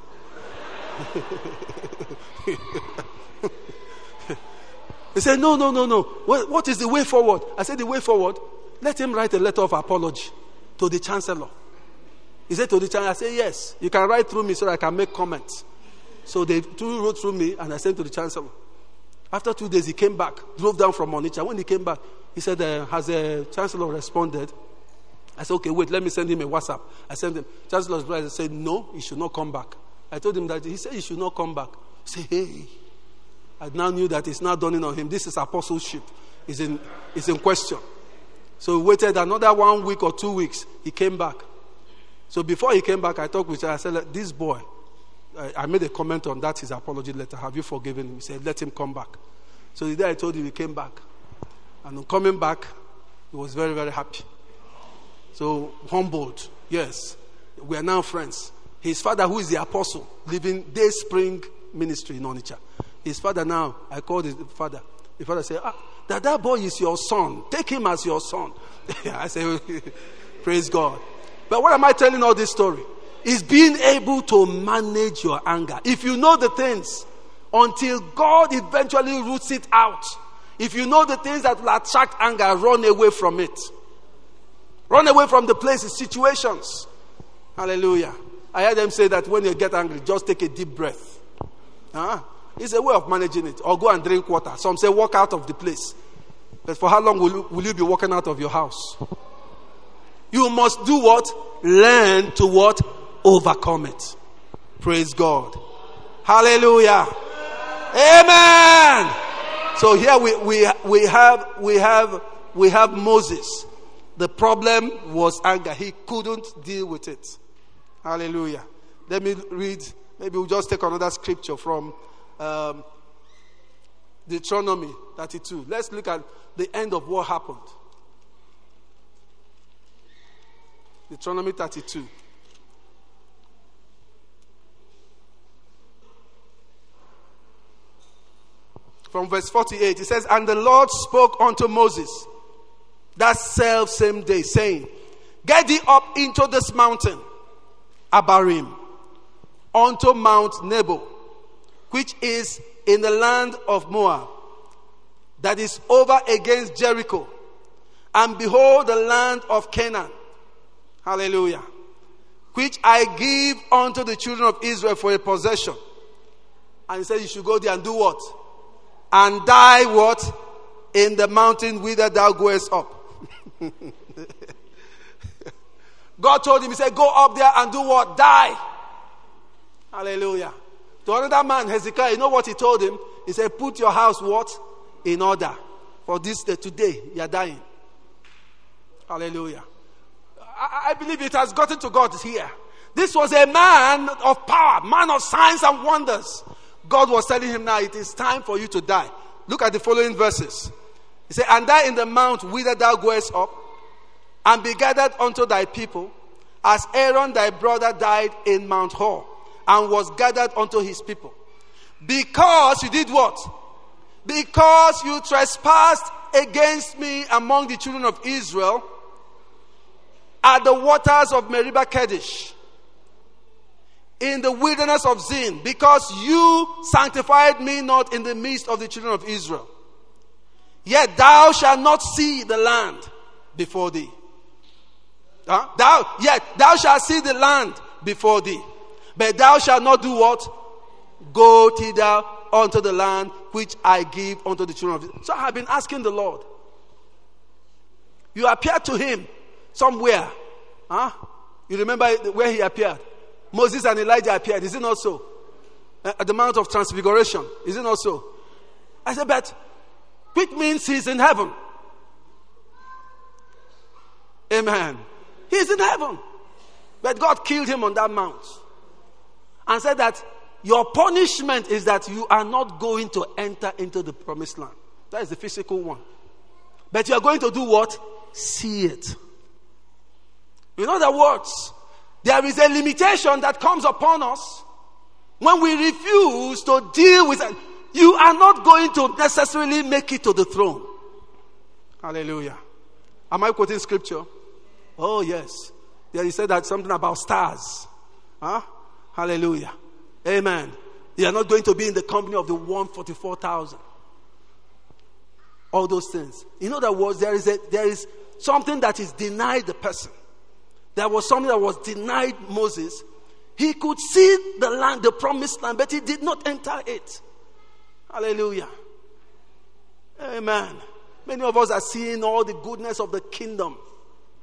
He said, no. What is the way forward? I said, the way forward, let him write a letter of apology to the chancellor. He said to the chancellor, I said, yes, you can write through me so that I can make comments. So they wrote through me and I sent to the chancellor. After 2 days, he came back, drove down from Onitsha. When he came back, he said, has the chancellor responded? I said, okay, wait, let me send him a WhatsApp. I sent him. Chancellor's brother said, no, he should not come back. I told him that he said he should not come back. I said, hey. I now knew that it's not dawning on him. This is apostleship. It's in question. So we waited another 1 week or 2 weeks. He came back. So before he came back, I talked with him. I said, this boy, I made a comment on that, his apology letter. Have you forgiven him? He said, let him come back. So the day I told him, he came back. And on coming back, he was very, very happy. So humbled. Yes. We are now friends. His father, who is the apostle, living Day Spring Ministry in Onitsha. His father now, I called his father. The father said, that boy is your son. Take him as your son. I said, praise God. But what am I telling all this story? Is being able to manage your anger. If you know the things, until God eventually roots it out. If you know the things that will attract anger, run away from it. Run away from the places, situations. Hallelujah. I heard them say that when you get angry, just take a deep breath. It's a way of managing it. Or go and drink water. Some say walk out of the place. But for how long will you be walking out of your house? You must do what? Learn to what? Overcome it. Praise God. Hallelujah. Amen. So here we have Moses. The problem was anger. He couldn't deal with it. Hallelujah. Let me read. Maybe we'll just take another scripture from Deuteronomy 32. Let's look at the end of what happened. Deuteronomy 32. From verse 48, it says, and the Lord spoke unto Moses that same day, saying, get thee up into this mountain, Abarim, unto Mount Nebo, which is in the land of Moab, that is over against Jericho, and behold the land of Canaan. Hallelujah. Which I give unto the children of Israel for a possession. And he said, you should go there and do what? And die what? In the mountain whither thou goest up. God told him, he said, go up there and do what? Die. Hallelujah. To another man, Hezekiah, you know what he told him? He said, put your house what? In order. For this day, today, you are dying. Hallelujah. I believe it has gotten to God here. This was a man of power, man of signs and wonders. God was telling him now, it is time for you to die. Look at the following verses. He said, and die in the mount whither thou goest up, and be gathered unto thy people, as Aaron thy brother died in Mount Hor, and was gathered unto his people. Because you did what? Because you trespassed against me among the children of Israel, at the waters of Meribah Kadesh, in the wilderness of Zin, because you sanctified me not in the midst of the children of Israel. Yet thou shalt not see the land before thee. Thou shalt see the land before thee, but thou shalt not do what? Go thither unto the land which I give unto the children of Israel. So I have been asking the Lord. You appeared to him somewhere. You remember where he appeared? Moses and Elijah appeared. Is it not so? At the Mount of Transfiguration. Is it not so? I said, but which means he's in heaven. Amen. He's in heaven. But God killed him on that mount. And said that your punishment is that you are not going to enter into the promised land. That is the physical one. But you are going to do what? See it. In other words, there is a limitation that comes upon us when we refuse to deal with it. You are not going to necessarily make it to the throne. Hallelujah. Am I quoting scripture? Oh, yes. There he said that something about stars. Hallelujah. Amen. You are not going to be in the company of the 144,000. All those things. In other words, there is something that is denied the person. There was something that was denied Moses. He could see the land, the promised land, but he did not enter it. Hallelujah. Amen. Many of us are seeing all the goodness of the kingdom.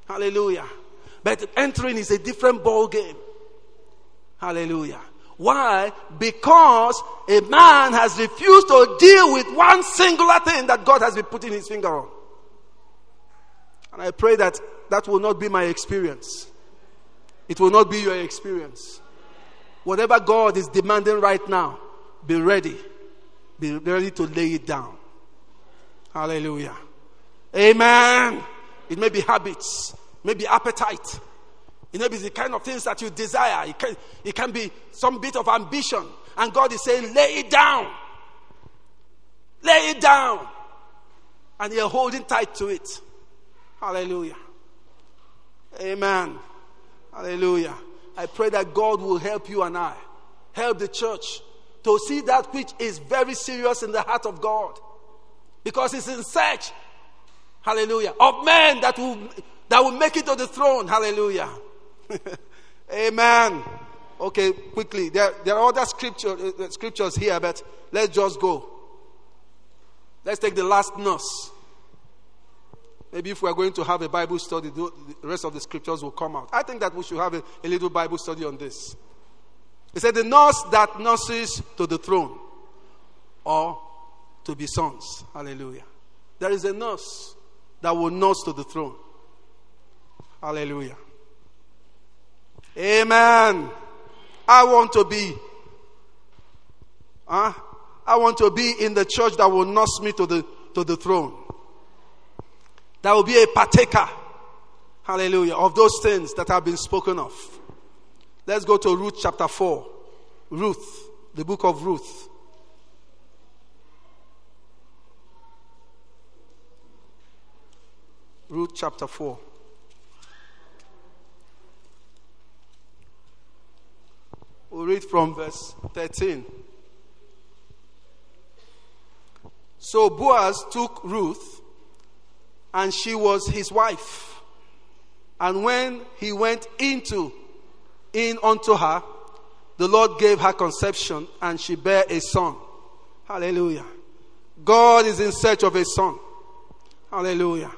Hallelujah. But entering is a different ball game. Hallelujah. Why? Because a man has refused to deal with one singular thing that God has been putting his finger on. And I pray that that will not be my experience. It will not be your experience. Whatever God is demanding right now, be ready. Be ready to lay it down. Hallelujah. Amen. It may be habits, maybe appetite. It may be the kind of things that you desire. It can be some bit of ambition. And God is saying, lay it down. Lay it down. And you're holding tight to it. Hallelujah. Amen. Hallelujah. I pray that God will help you and I, help the church to see that which is very serious in the heart of God. Because it's in search, hallelujah, of men that will make it to the throne. Hallelujah. Amen. Okay, quickly. There are other scriptures here, but let's just go. Let's take the last nurse. Maybe if we're going to have a Bible study, the rest of the scriptures will come out. I think that we should have a little Bible study on this. It said the nurse that nurses to the throne or to be sons. Hallelujah. There is a nurse that will nurse to the throne. Hallelujah. Amen. I want to be in the church that will nurse me to the throne. That will be a partaker, hallelujah, of those things that have been spoken of. Let's go to Ruth chapter 4. Ruth, the book of Ruth. Ruth chapter 4. We'll read from verse 13. So Boaz took Ruth, and she was his wife. And when he went in unto her, the Lord gave her conception, and she bare a son. Hallelujah. God is in search of a son. Hallelujah.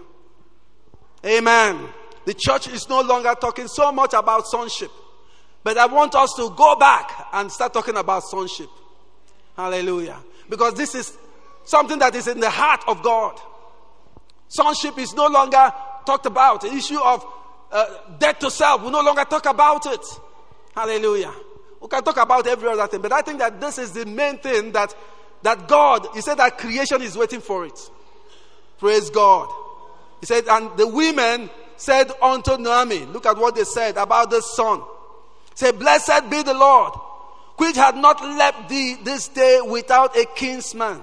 Amen. The church is no longer talking so much about sonship. But I want us to go back and start talking about sonship. Hallelujah. Because this is something that is in the heart of God. Sonship is no longer talked about. The issue of death to self, we no longer talk about it. Hallelujah. We can talk about every other thing, but I think that this is the main thing that God, he said that creation is waiting for it. Praise God. He said, and the women said unto Naomi, look at what they said about the son. Say, blessed be the Lord, which had not left thee this day without a kinsman,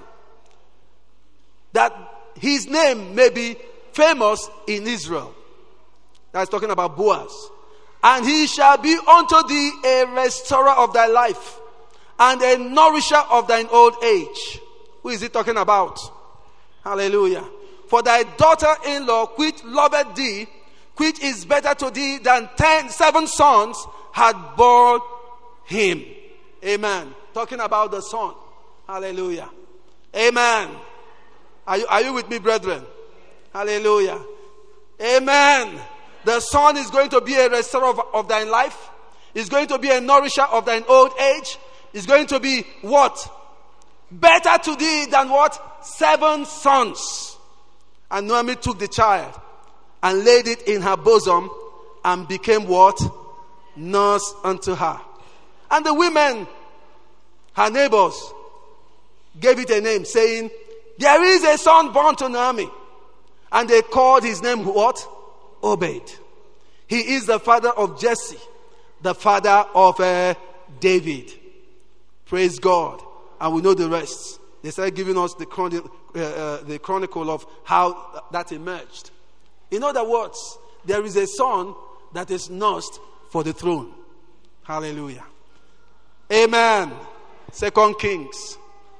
that his name may be famous in Israel. That's talking about Boaz. And he shall be unto thee a restorer of thy life, and a nourisher of thine old age. Who is he talking about? Hallelujah. For thy daughter-in-law, which loveth thee, which is better to thee than 7 sons, had borne him. Amen. Talking about the son. Hallelujah. Amen. Are you with me, brethren? Hallelujah. Amen. The son is going to be a restorer of thine life. He's going to be a nourisher of thine old age. He's going to be what? Better to thee than what? 7 sons. And Naomi took the child and laid it in her bosom and became what? Nurse unto her. And the women, her neighbors, gave it a name, saying, there is a son born to Naomi. And they called his name what? Obed. He is the father of Jesse, the father of David. Praise God. And we know the rest. They started giving us the chronicle of how that emerged. In other words, there is a son that is nursed for the throne. Hallelujah. Amen. 2 Kings.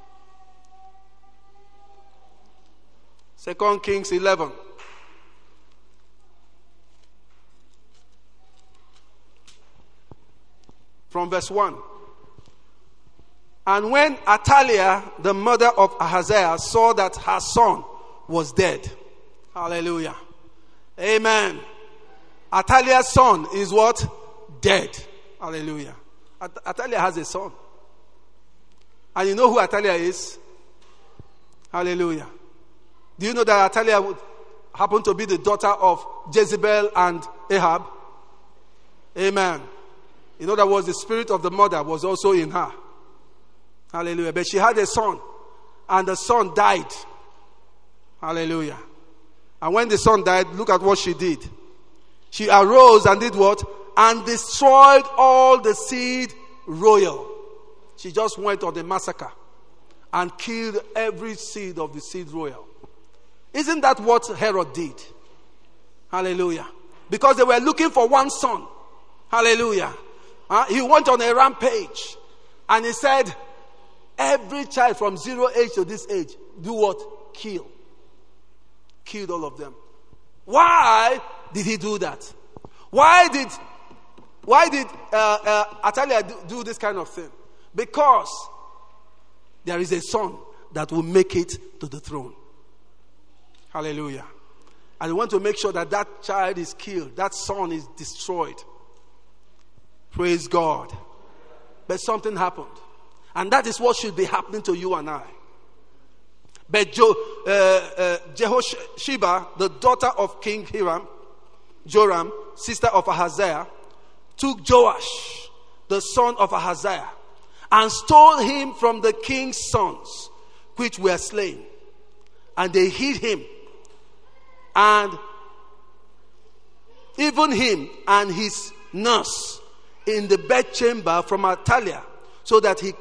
2 Kings 11. From verse 1. And when Athaliah, the mother of Ahaziah, saw that her son was dead. Hallelujah. Amen. Athaliah's son is what? Dead. Hallelujah. Athaliah has a son. And you know who Athaliah is? Hallelujah. Do you know that Athaliah would happen to be the daughter of Jezebel and Ahab? Amen. In other words, the spirit of the mother was also in her. Hallelujah. But she had a son, and the son died. Hallelujah. And when the son died, look at what she did. She arose and did what? And destroyed all the seed royal. She just went on the massacre and killed every seed of the seed royal. Isn't that what Herod did? Hallelujah. Because they were looking for one son. Hallelujah. He went on a rampage. And he said, every child from 0 age to this age, do what? Kill. Killed all of them. Why did he do that? Why did Athaliah do this kind of thing? Because there is a son that will make it to the throne. Hallelujah. And we want to make sure that that child is killed. That son is destroyed. Praise God. But something happened. And that is what should be happening to you and I. But Jehosheba, the daughter of King Joram, sister of Ahaziah, took Joash, the son of Ahaziah, and stole him from the king's sons, which were slain. And they hid him, and even him and his nurse in the bedchamber from Athaliah, so that he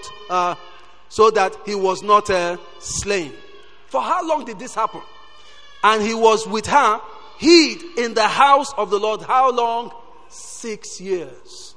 was not slain. For how long did this happen? And he was with her, hid in the house of the Lord. How long? 6 years.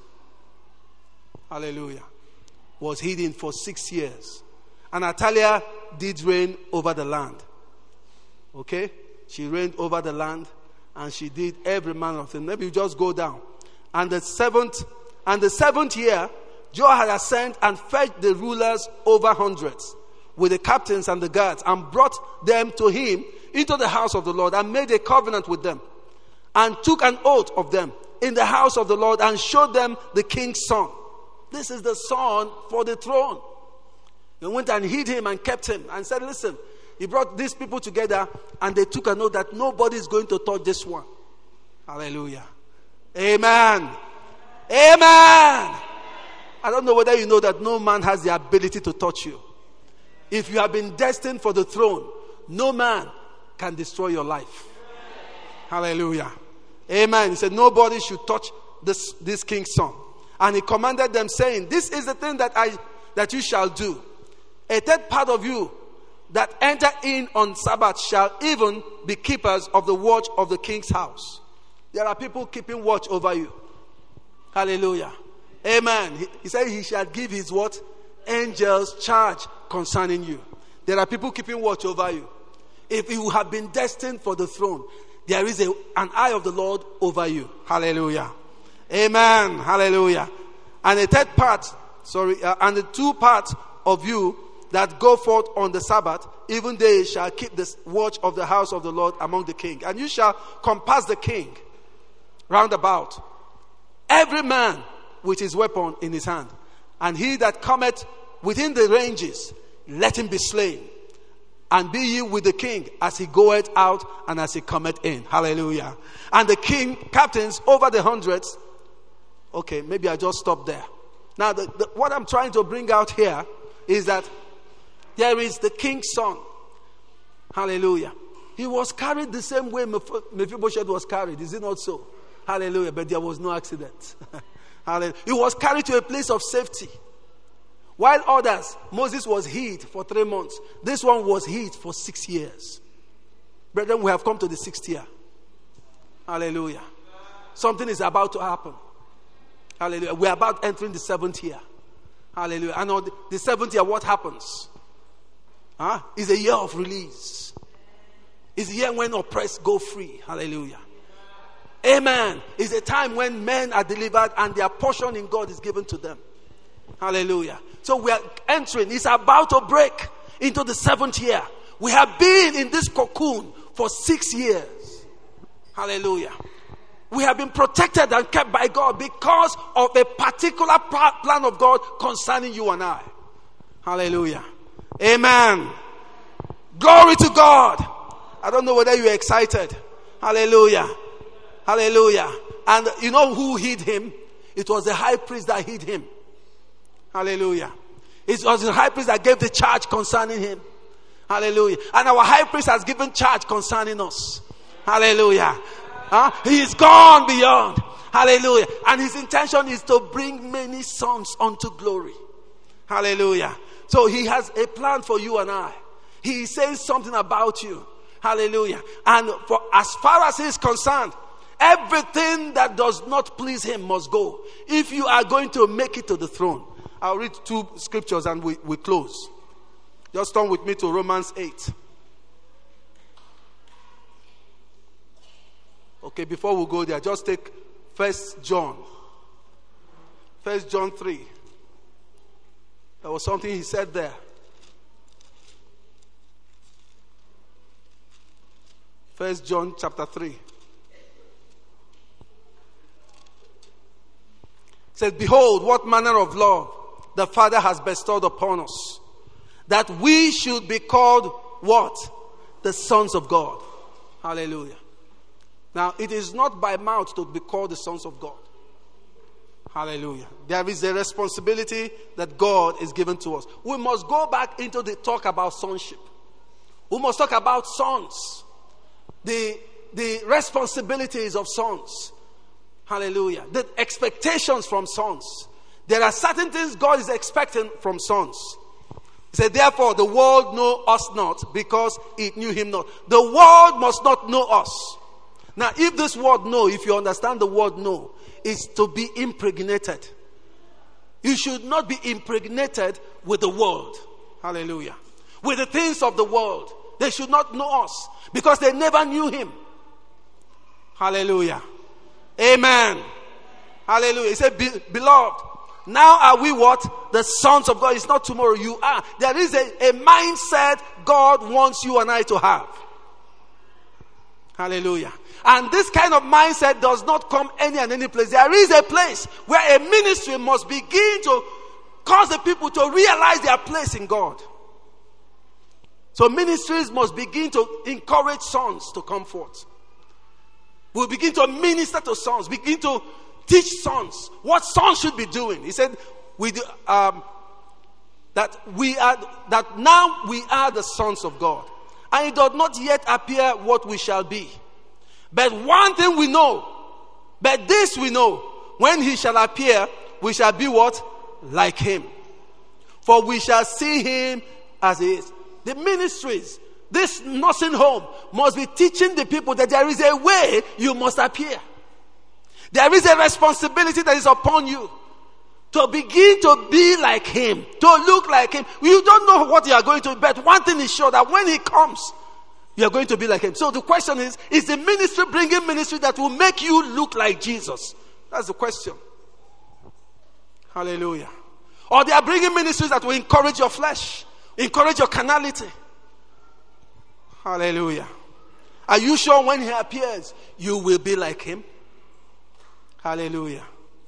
Hallelujah. Was hidden for 6 years. And Athaliah did reign over the land. Okay? She reigned over the land, and she did every manner of thing. Maybe you just go down. And the seventh year, Jehoiada sent and fetched the rulers over hundreds, with the captains and the guards, and brought them to him into the house of the Lord, and made a covenant with them, and took an oath of them in the house of the Lord, and showed them the king's son. This is the son for the throne. They went and hid him and kept him, and said, listen, he brought these people together, and they took an oath that nobody is going to touch this one. Hallelujah. Amen. Amen. I don't know whether you know that no man has the ability to touch you. If you have been destined for the throne, no man can destroy your life. Hallelujah. Amen. He said nobody should touch this king's son. And he commanded them, saying, this is the thing that you shall do. A third part of you that enter in on Sabbath shall even be keepers of the watch of the king's house. There are people keeping watch over you. Hallelujah. Amen. He said he shall give his what? Angels charge concerning you. There are people keeping watch over you. If you have been destined for the throne, there is an eye of the Lord over you. Hallelujah. Amen. Hallelujah. And the third part, and the 2 parts of you that go forth on the Sabbath, even they shall keep the watch of the house of the Lord among the king. And you shall compass the king round about, every man with his weapon in his hand. And he that cometh within the ranges, let him be slain. And be ye with the king as he goeth out and as he cometh in. Hallelujah. And the king captains over the hundreds. Okay, maybe I just stop there. Now, what I'm trying to bring out here is that there is the king's son. Hallelujah. He was carried the same way Mephibosheth was carried. Is it not so? Hallelujah. But there was no accident. Hallelujah. He was carried to a place of safety. While others, Moses was hid for 3 months. This one was hid for 6 years. Brethren, we have come to the 6th year. Hallelujah. Something is about to happen. Hallelujah. We are about entering the 7th year. Hallelujah. And on the 7th year, what happens? It's a year of release. It's a year when oppressed go free. Hallelujah. Amen. It's a time when men are delivered and their portion in God is given to them. Hallelujah. So we are entering. It's about to break into the 7th year. We have been in this cocoon for 6 years. Hallelujah. We have been protected and kept by God because of a particular plan of God concerning you and I. Hallelujah. Amen. Glory to God. I don't know whether you're excited. Hallelujah. Hallelujah. And you know who hid him? It was the high priest that hid him. Hallelujah. It was the high priest that gave the charge concerning him. Hallelujah. And our high priest has given charge concerning us. Hallelujah. He is gone beyond. Hallelujah. And his intention is to bring many sons unto glory. Hallelujah. So he has a plan for you and I. He is saying something about you. Hallelujah. And for as far as he is concerned, everything that does not please him must go. If you are going to make it to the throne. I'll read 2 scriptures and we close. Just turn with me to Romans 8. Okay, before we go there, just take 1 John. 1 John 3. There was something he said there. 1 John chapter 3. It says, behold, what manner of love the Father has bestowed upon us, that we should be called what? The sons of God. Hallelujah. Now, it is not by mouth to be called the sons of God. Hallelujah. There is a responsibility that God is given to us. We must go back into the talk about sonship. We must talk about sons. The responsibilities of sons. Hallelujah. The expectations from sons. There are certain things God is expecting from sons. He said, therefore, the world know us not because it knew him not. The world must not know us. Now, if this word know, if you understand the word know, is to be impregnated. You should not be impregnated with the world. Hallelujah. With the things of the world. They should not know us because they never knew him. Hallelujah. Amen. Hallelujah. He said, beloved, now are we what? The sons of God. It's not tomorrow. You are. There is a mindset God wants you and I to have. Hallelujah. And this kind of mindset does not come any place. There is a place where a ministry must begin to cause the people to realize their place in God. So ministries must begin to encourage sons to come forth. We'll begin to minister to sons, begin to teach sons what sons should be doing. He said, that now we are the sons of God. And it does not yet appear what we shall be. But one thing we know, but this we know, when he shall appear, we shall be what? Like him. For we shall see him as he is. The ministries, this nursing home must be teaching the people that there is a way you must appear. There is a responsibility that is upon you to begin to be like him, to look like him. You don't know what you are going to be, but one thing is sure, that when he comes, you are going to be like him. So the question is the ministry bringing ministry that will make you look like Jesus? That's the question. Hallelujah. Or they are bringing ministries that will encourage your flesh, encourage your carnality. Hallelujah. Are you sure when he appears, you will be like him? Hallelujah.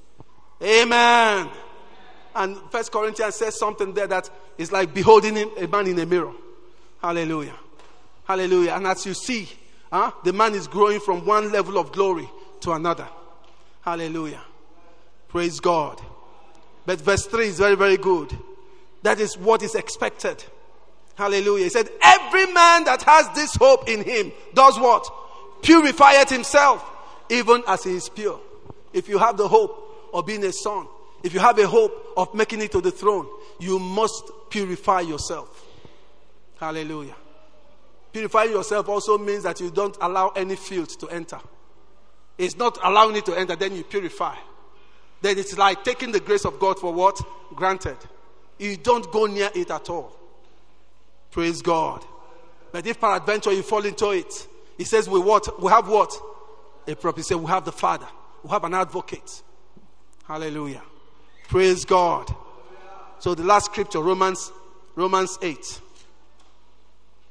Amen. And 1 Corinthians says something there that is like beholding a man in a mirror. Hallelujah. Hallelujah. And as you see, the man is growing from one level of glory to another. Hallelujah. Praise God. But verse 3 is very, very good. That is what is expected. Hallelujah. He said, every man that has this hope in him does what? Purifieth himself, even as he is pure. If you have the hope of being a son, if you have a hope of making it to the throne, you must purify yourself. Hallelujah. Purifying yourself also means that you don't allow any filth to enter. It's not allowing it to enter, then you purify. Then it's like taking the grace of God for what? Granted. You don't go near it at all. Praise God. But if peradventure you fall into it, he says we what? We have what? A prophet. He said we have the Father. We have an advocate. Hallelujah. Praise God. So the last scripture, Romans 8.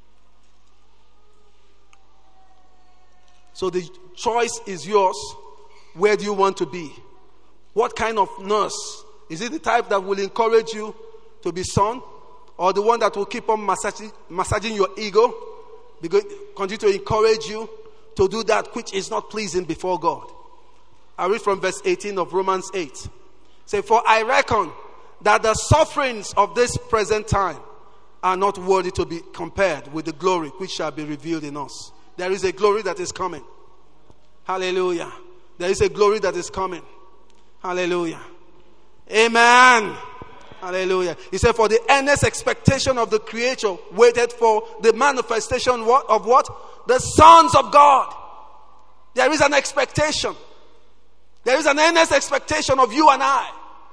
So the choice is yours Where do you want to be? What kind of nurse? Is it the type that will encourage you to be son? Or the one that will keep on massaging your ego? Continue to encourage you to do that which is not pleasing before God. I read from verse 18 of Romans 8. Say, for I reckon that the sufferings of this present time are not worthy to be compared with the glory which shall be revealed in us. There is a glory that is coming. Hallelujah. There is a glory that is coming. Hallelujah. Amen. Hallelujah. He said, for the earnest expectation of the creature waited for the manifestation of what? The sons of God. There is an expectation. There is an earnest expectation of you and I.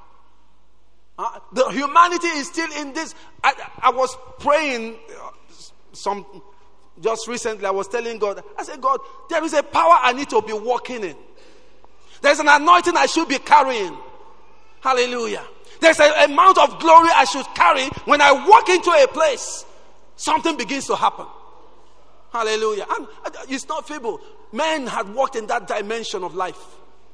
The humanity is still in this. I was praying just recently. I was telling God, I said, God, there is a power I need to be walking in. There's an anointing I should be carrying. Hallelujah. There's an amount of glory I should carry. When I walk into a place, something begins to happen. Hallelujah. And it's not feeble. Men had walked in that dimension of life.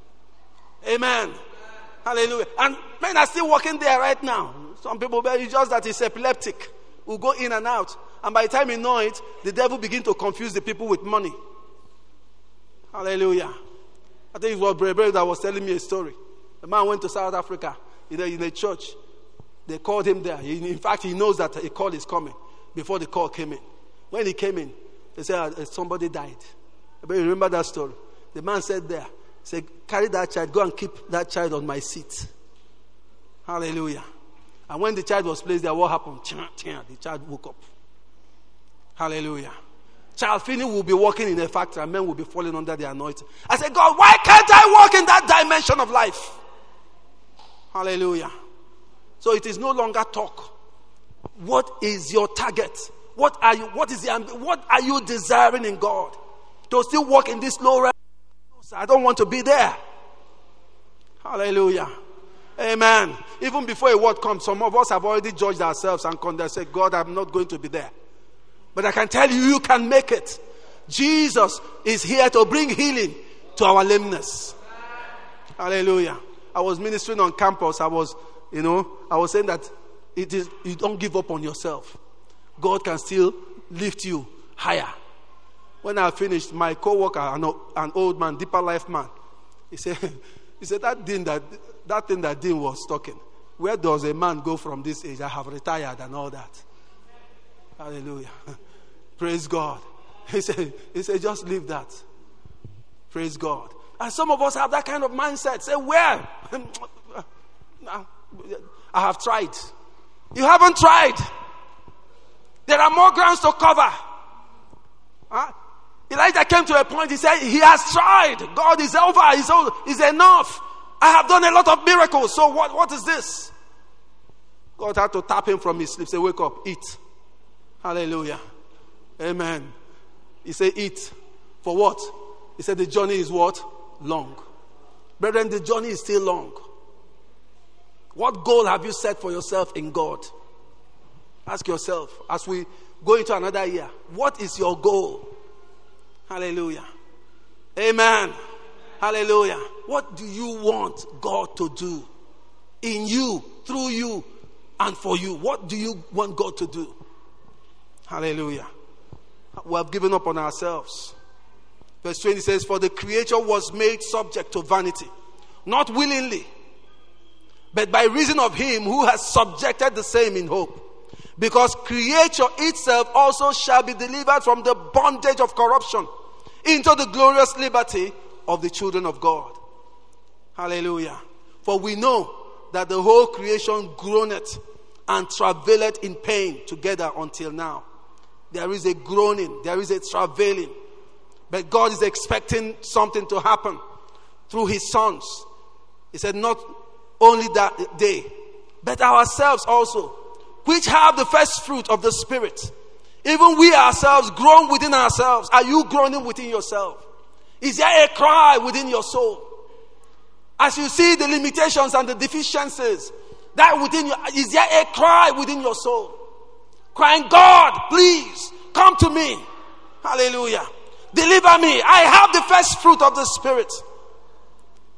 Amen. Hallelujah. And men are still walking there right now. Some people, it's just that it's epileptic. Will go in and out. And by the time you know it, the devil begins to confuse the people with money. Hallelujah. I think it was Bray that was telling me a story. The man went to South Africa in a church. They called him there. In fact, he knows that a call is coming before the call came in. When he came in, they said, somebody died. But you remember that story? The man said there, say, carry that child, go and keep that child on my seat. Hallelujah. And when the child was placed there, what happened? The child woke up. Hallelujah. Child Finney will be walking in a factory and men will be falling under the anointing. I said, God, why can't I walk in that dimension of life? Hallelujah. So it is no longer talk. What is your target? What are you desiring in God? To still walk in this low realm? I don't want to be there. Hallelujah. Amen. Even before a word comes, some of us have already judged ourselves and said, God, I'm not going to be there. But I can tell you, you can make it. Jesus is here to bring healing to our lameness. Hallelujah. I was ministering on campus. I was saying that you don't give up on yourself. God can still lift you higher. When I finished, my co-worker, an old man, deeper life man, he said that thing that Dean was talking, where does a man go from this age? I have retired and all that. Hallelujah. Praise God. He said, just leave that. Praise God. And some of us have that kind of mindset. Say, where? I have tried. You haven't tried. There are more grounds to cover. Elijah came to a point, he said, he has tried. God is over. It's enough. I have done a lot of miracles. So what is this? God had to tap him from his sleep. Say, wake up, eat. Hallelujah. Amen. He said, eat. For what? He said, the journey is what? Long. Brethren, the journey is still long. What goal have you set for yourself in God? Ask yourself, as we go into another year, what is your goal? Hallelujah. Amen. Hallelujah. What do you want God to do in you, through you, and for you? What do you want God to do? Hallelujah. We have given up on ourselves. Verse 20 says, for the creature was made subject to vanity, not willingly, but by reason of him who has subjected the same in hope. Because creature itself also shall be delivered from the bondage of corruption into the glorious liberty of the children of God. Hallelujah. For we know that the whole creation groaneth and travaileth in pain together until now. There is a groaning, there is a travailing. But God is expecting something to happen through his sons. He said, not only that day, but ourselves also, which have the first fruit of the Spirit. Even we ourselves groan within ourselves. Are you groaning within yourself? Is there a cry within your soul? As you see the limitations and the deficiencies, that within you, is there a cry within your soul? Crying, God, please, come to me. Hallelujah. Deliver me. I have the first fruit of the Spirit.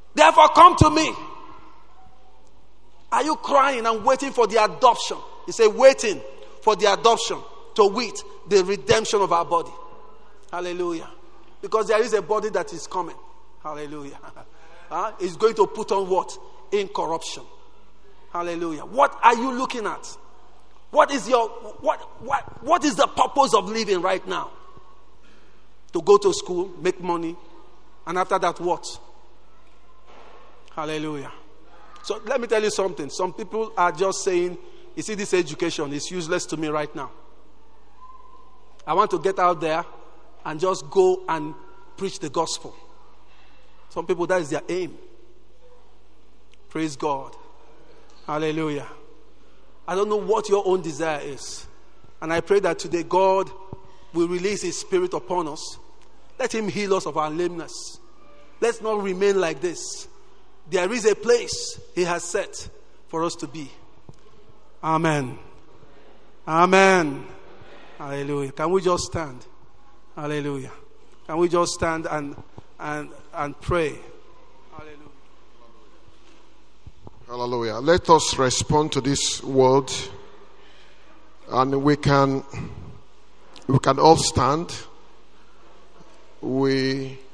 Therefore, come to me. Are you crying and waiting for the adoption? He said, waiting for the adoption, to wit, the redemption of our body. Hallelujah. Because there is a body that is coming. Hallelujah. It's going to put on what? Incorruption. Hallelujah. What are you looking at? What is the purpose of living right now? To go to school, make money, and after that what? Hallelujah. So let me tell you something. Some people are just saying, you see, this education is useless to me right now. I want to get out there and just go and preach the gospel. Some people, that is their aim. Praise God. Hallelujah. I don't know what your own desire is. And I pray that today God will release His Spirit upon us. Let Him heal us of our lameness. Let's not remain like this. There is a place He has set for us to be. Amen. Amen. Hallelujah. Can we just stand? Hallelujah. Can we just stand and pray? Hallelujah. Hallelujah. Let us respond to this word, and we can all stand. We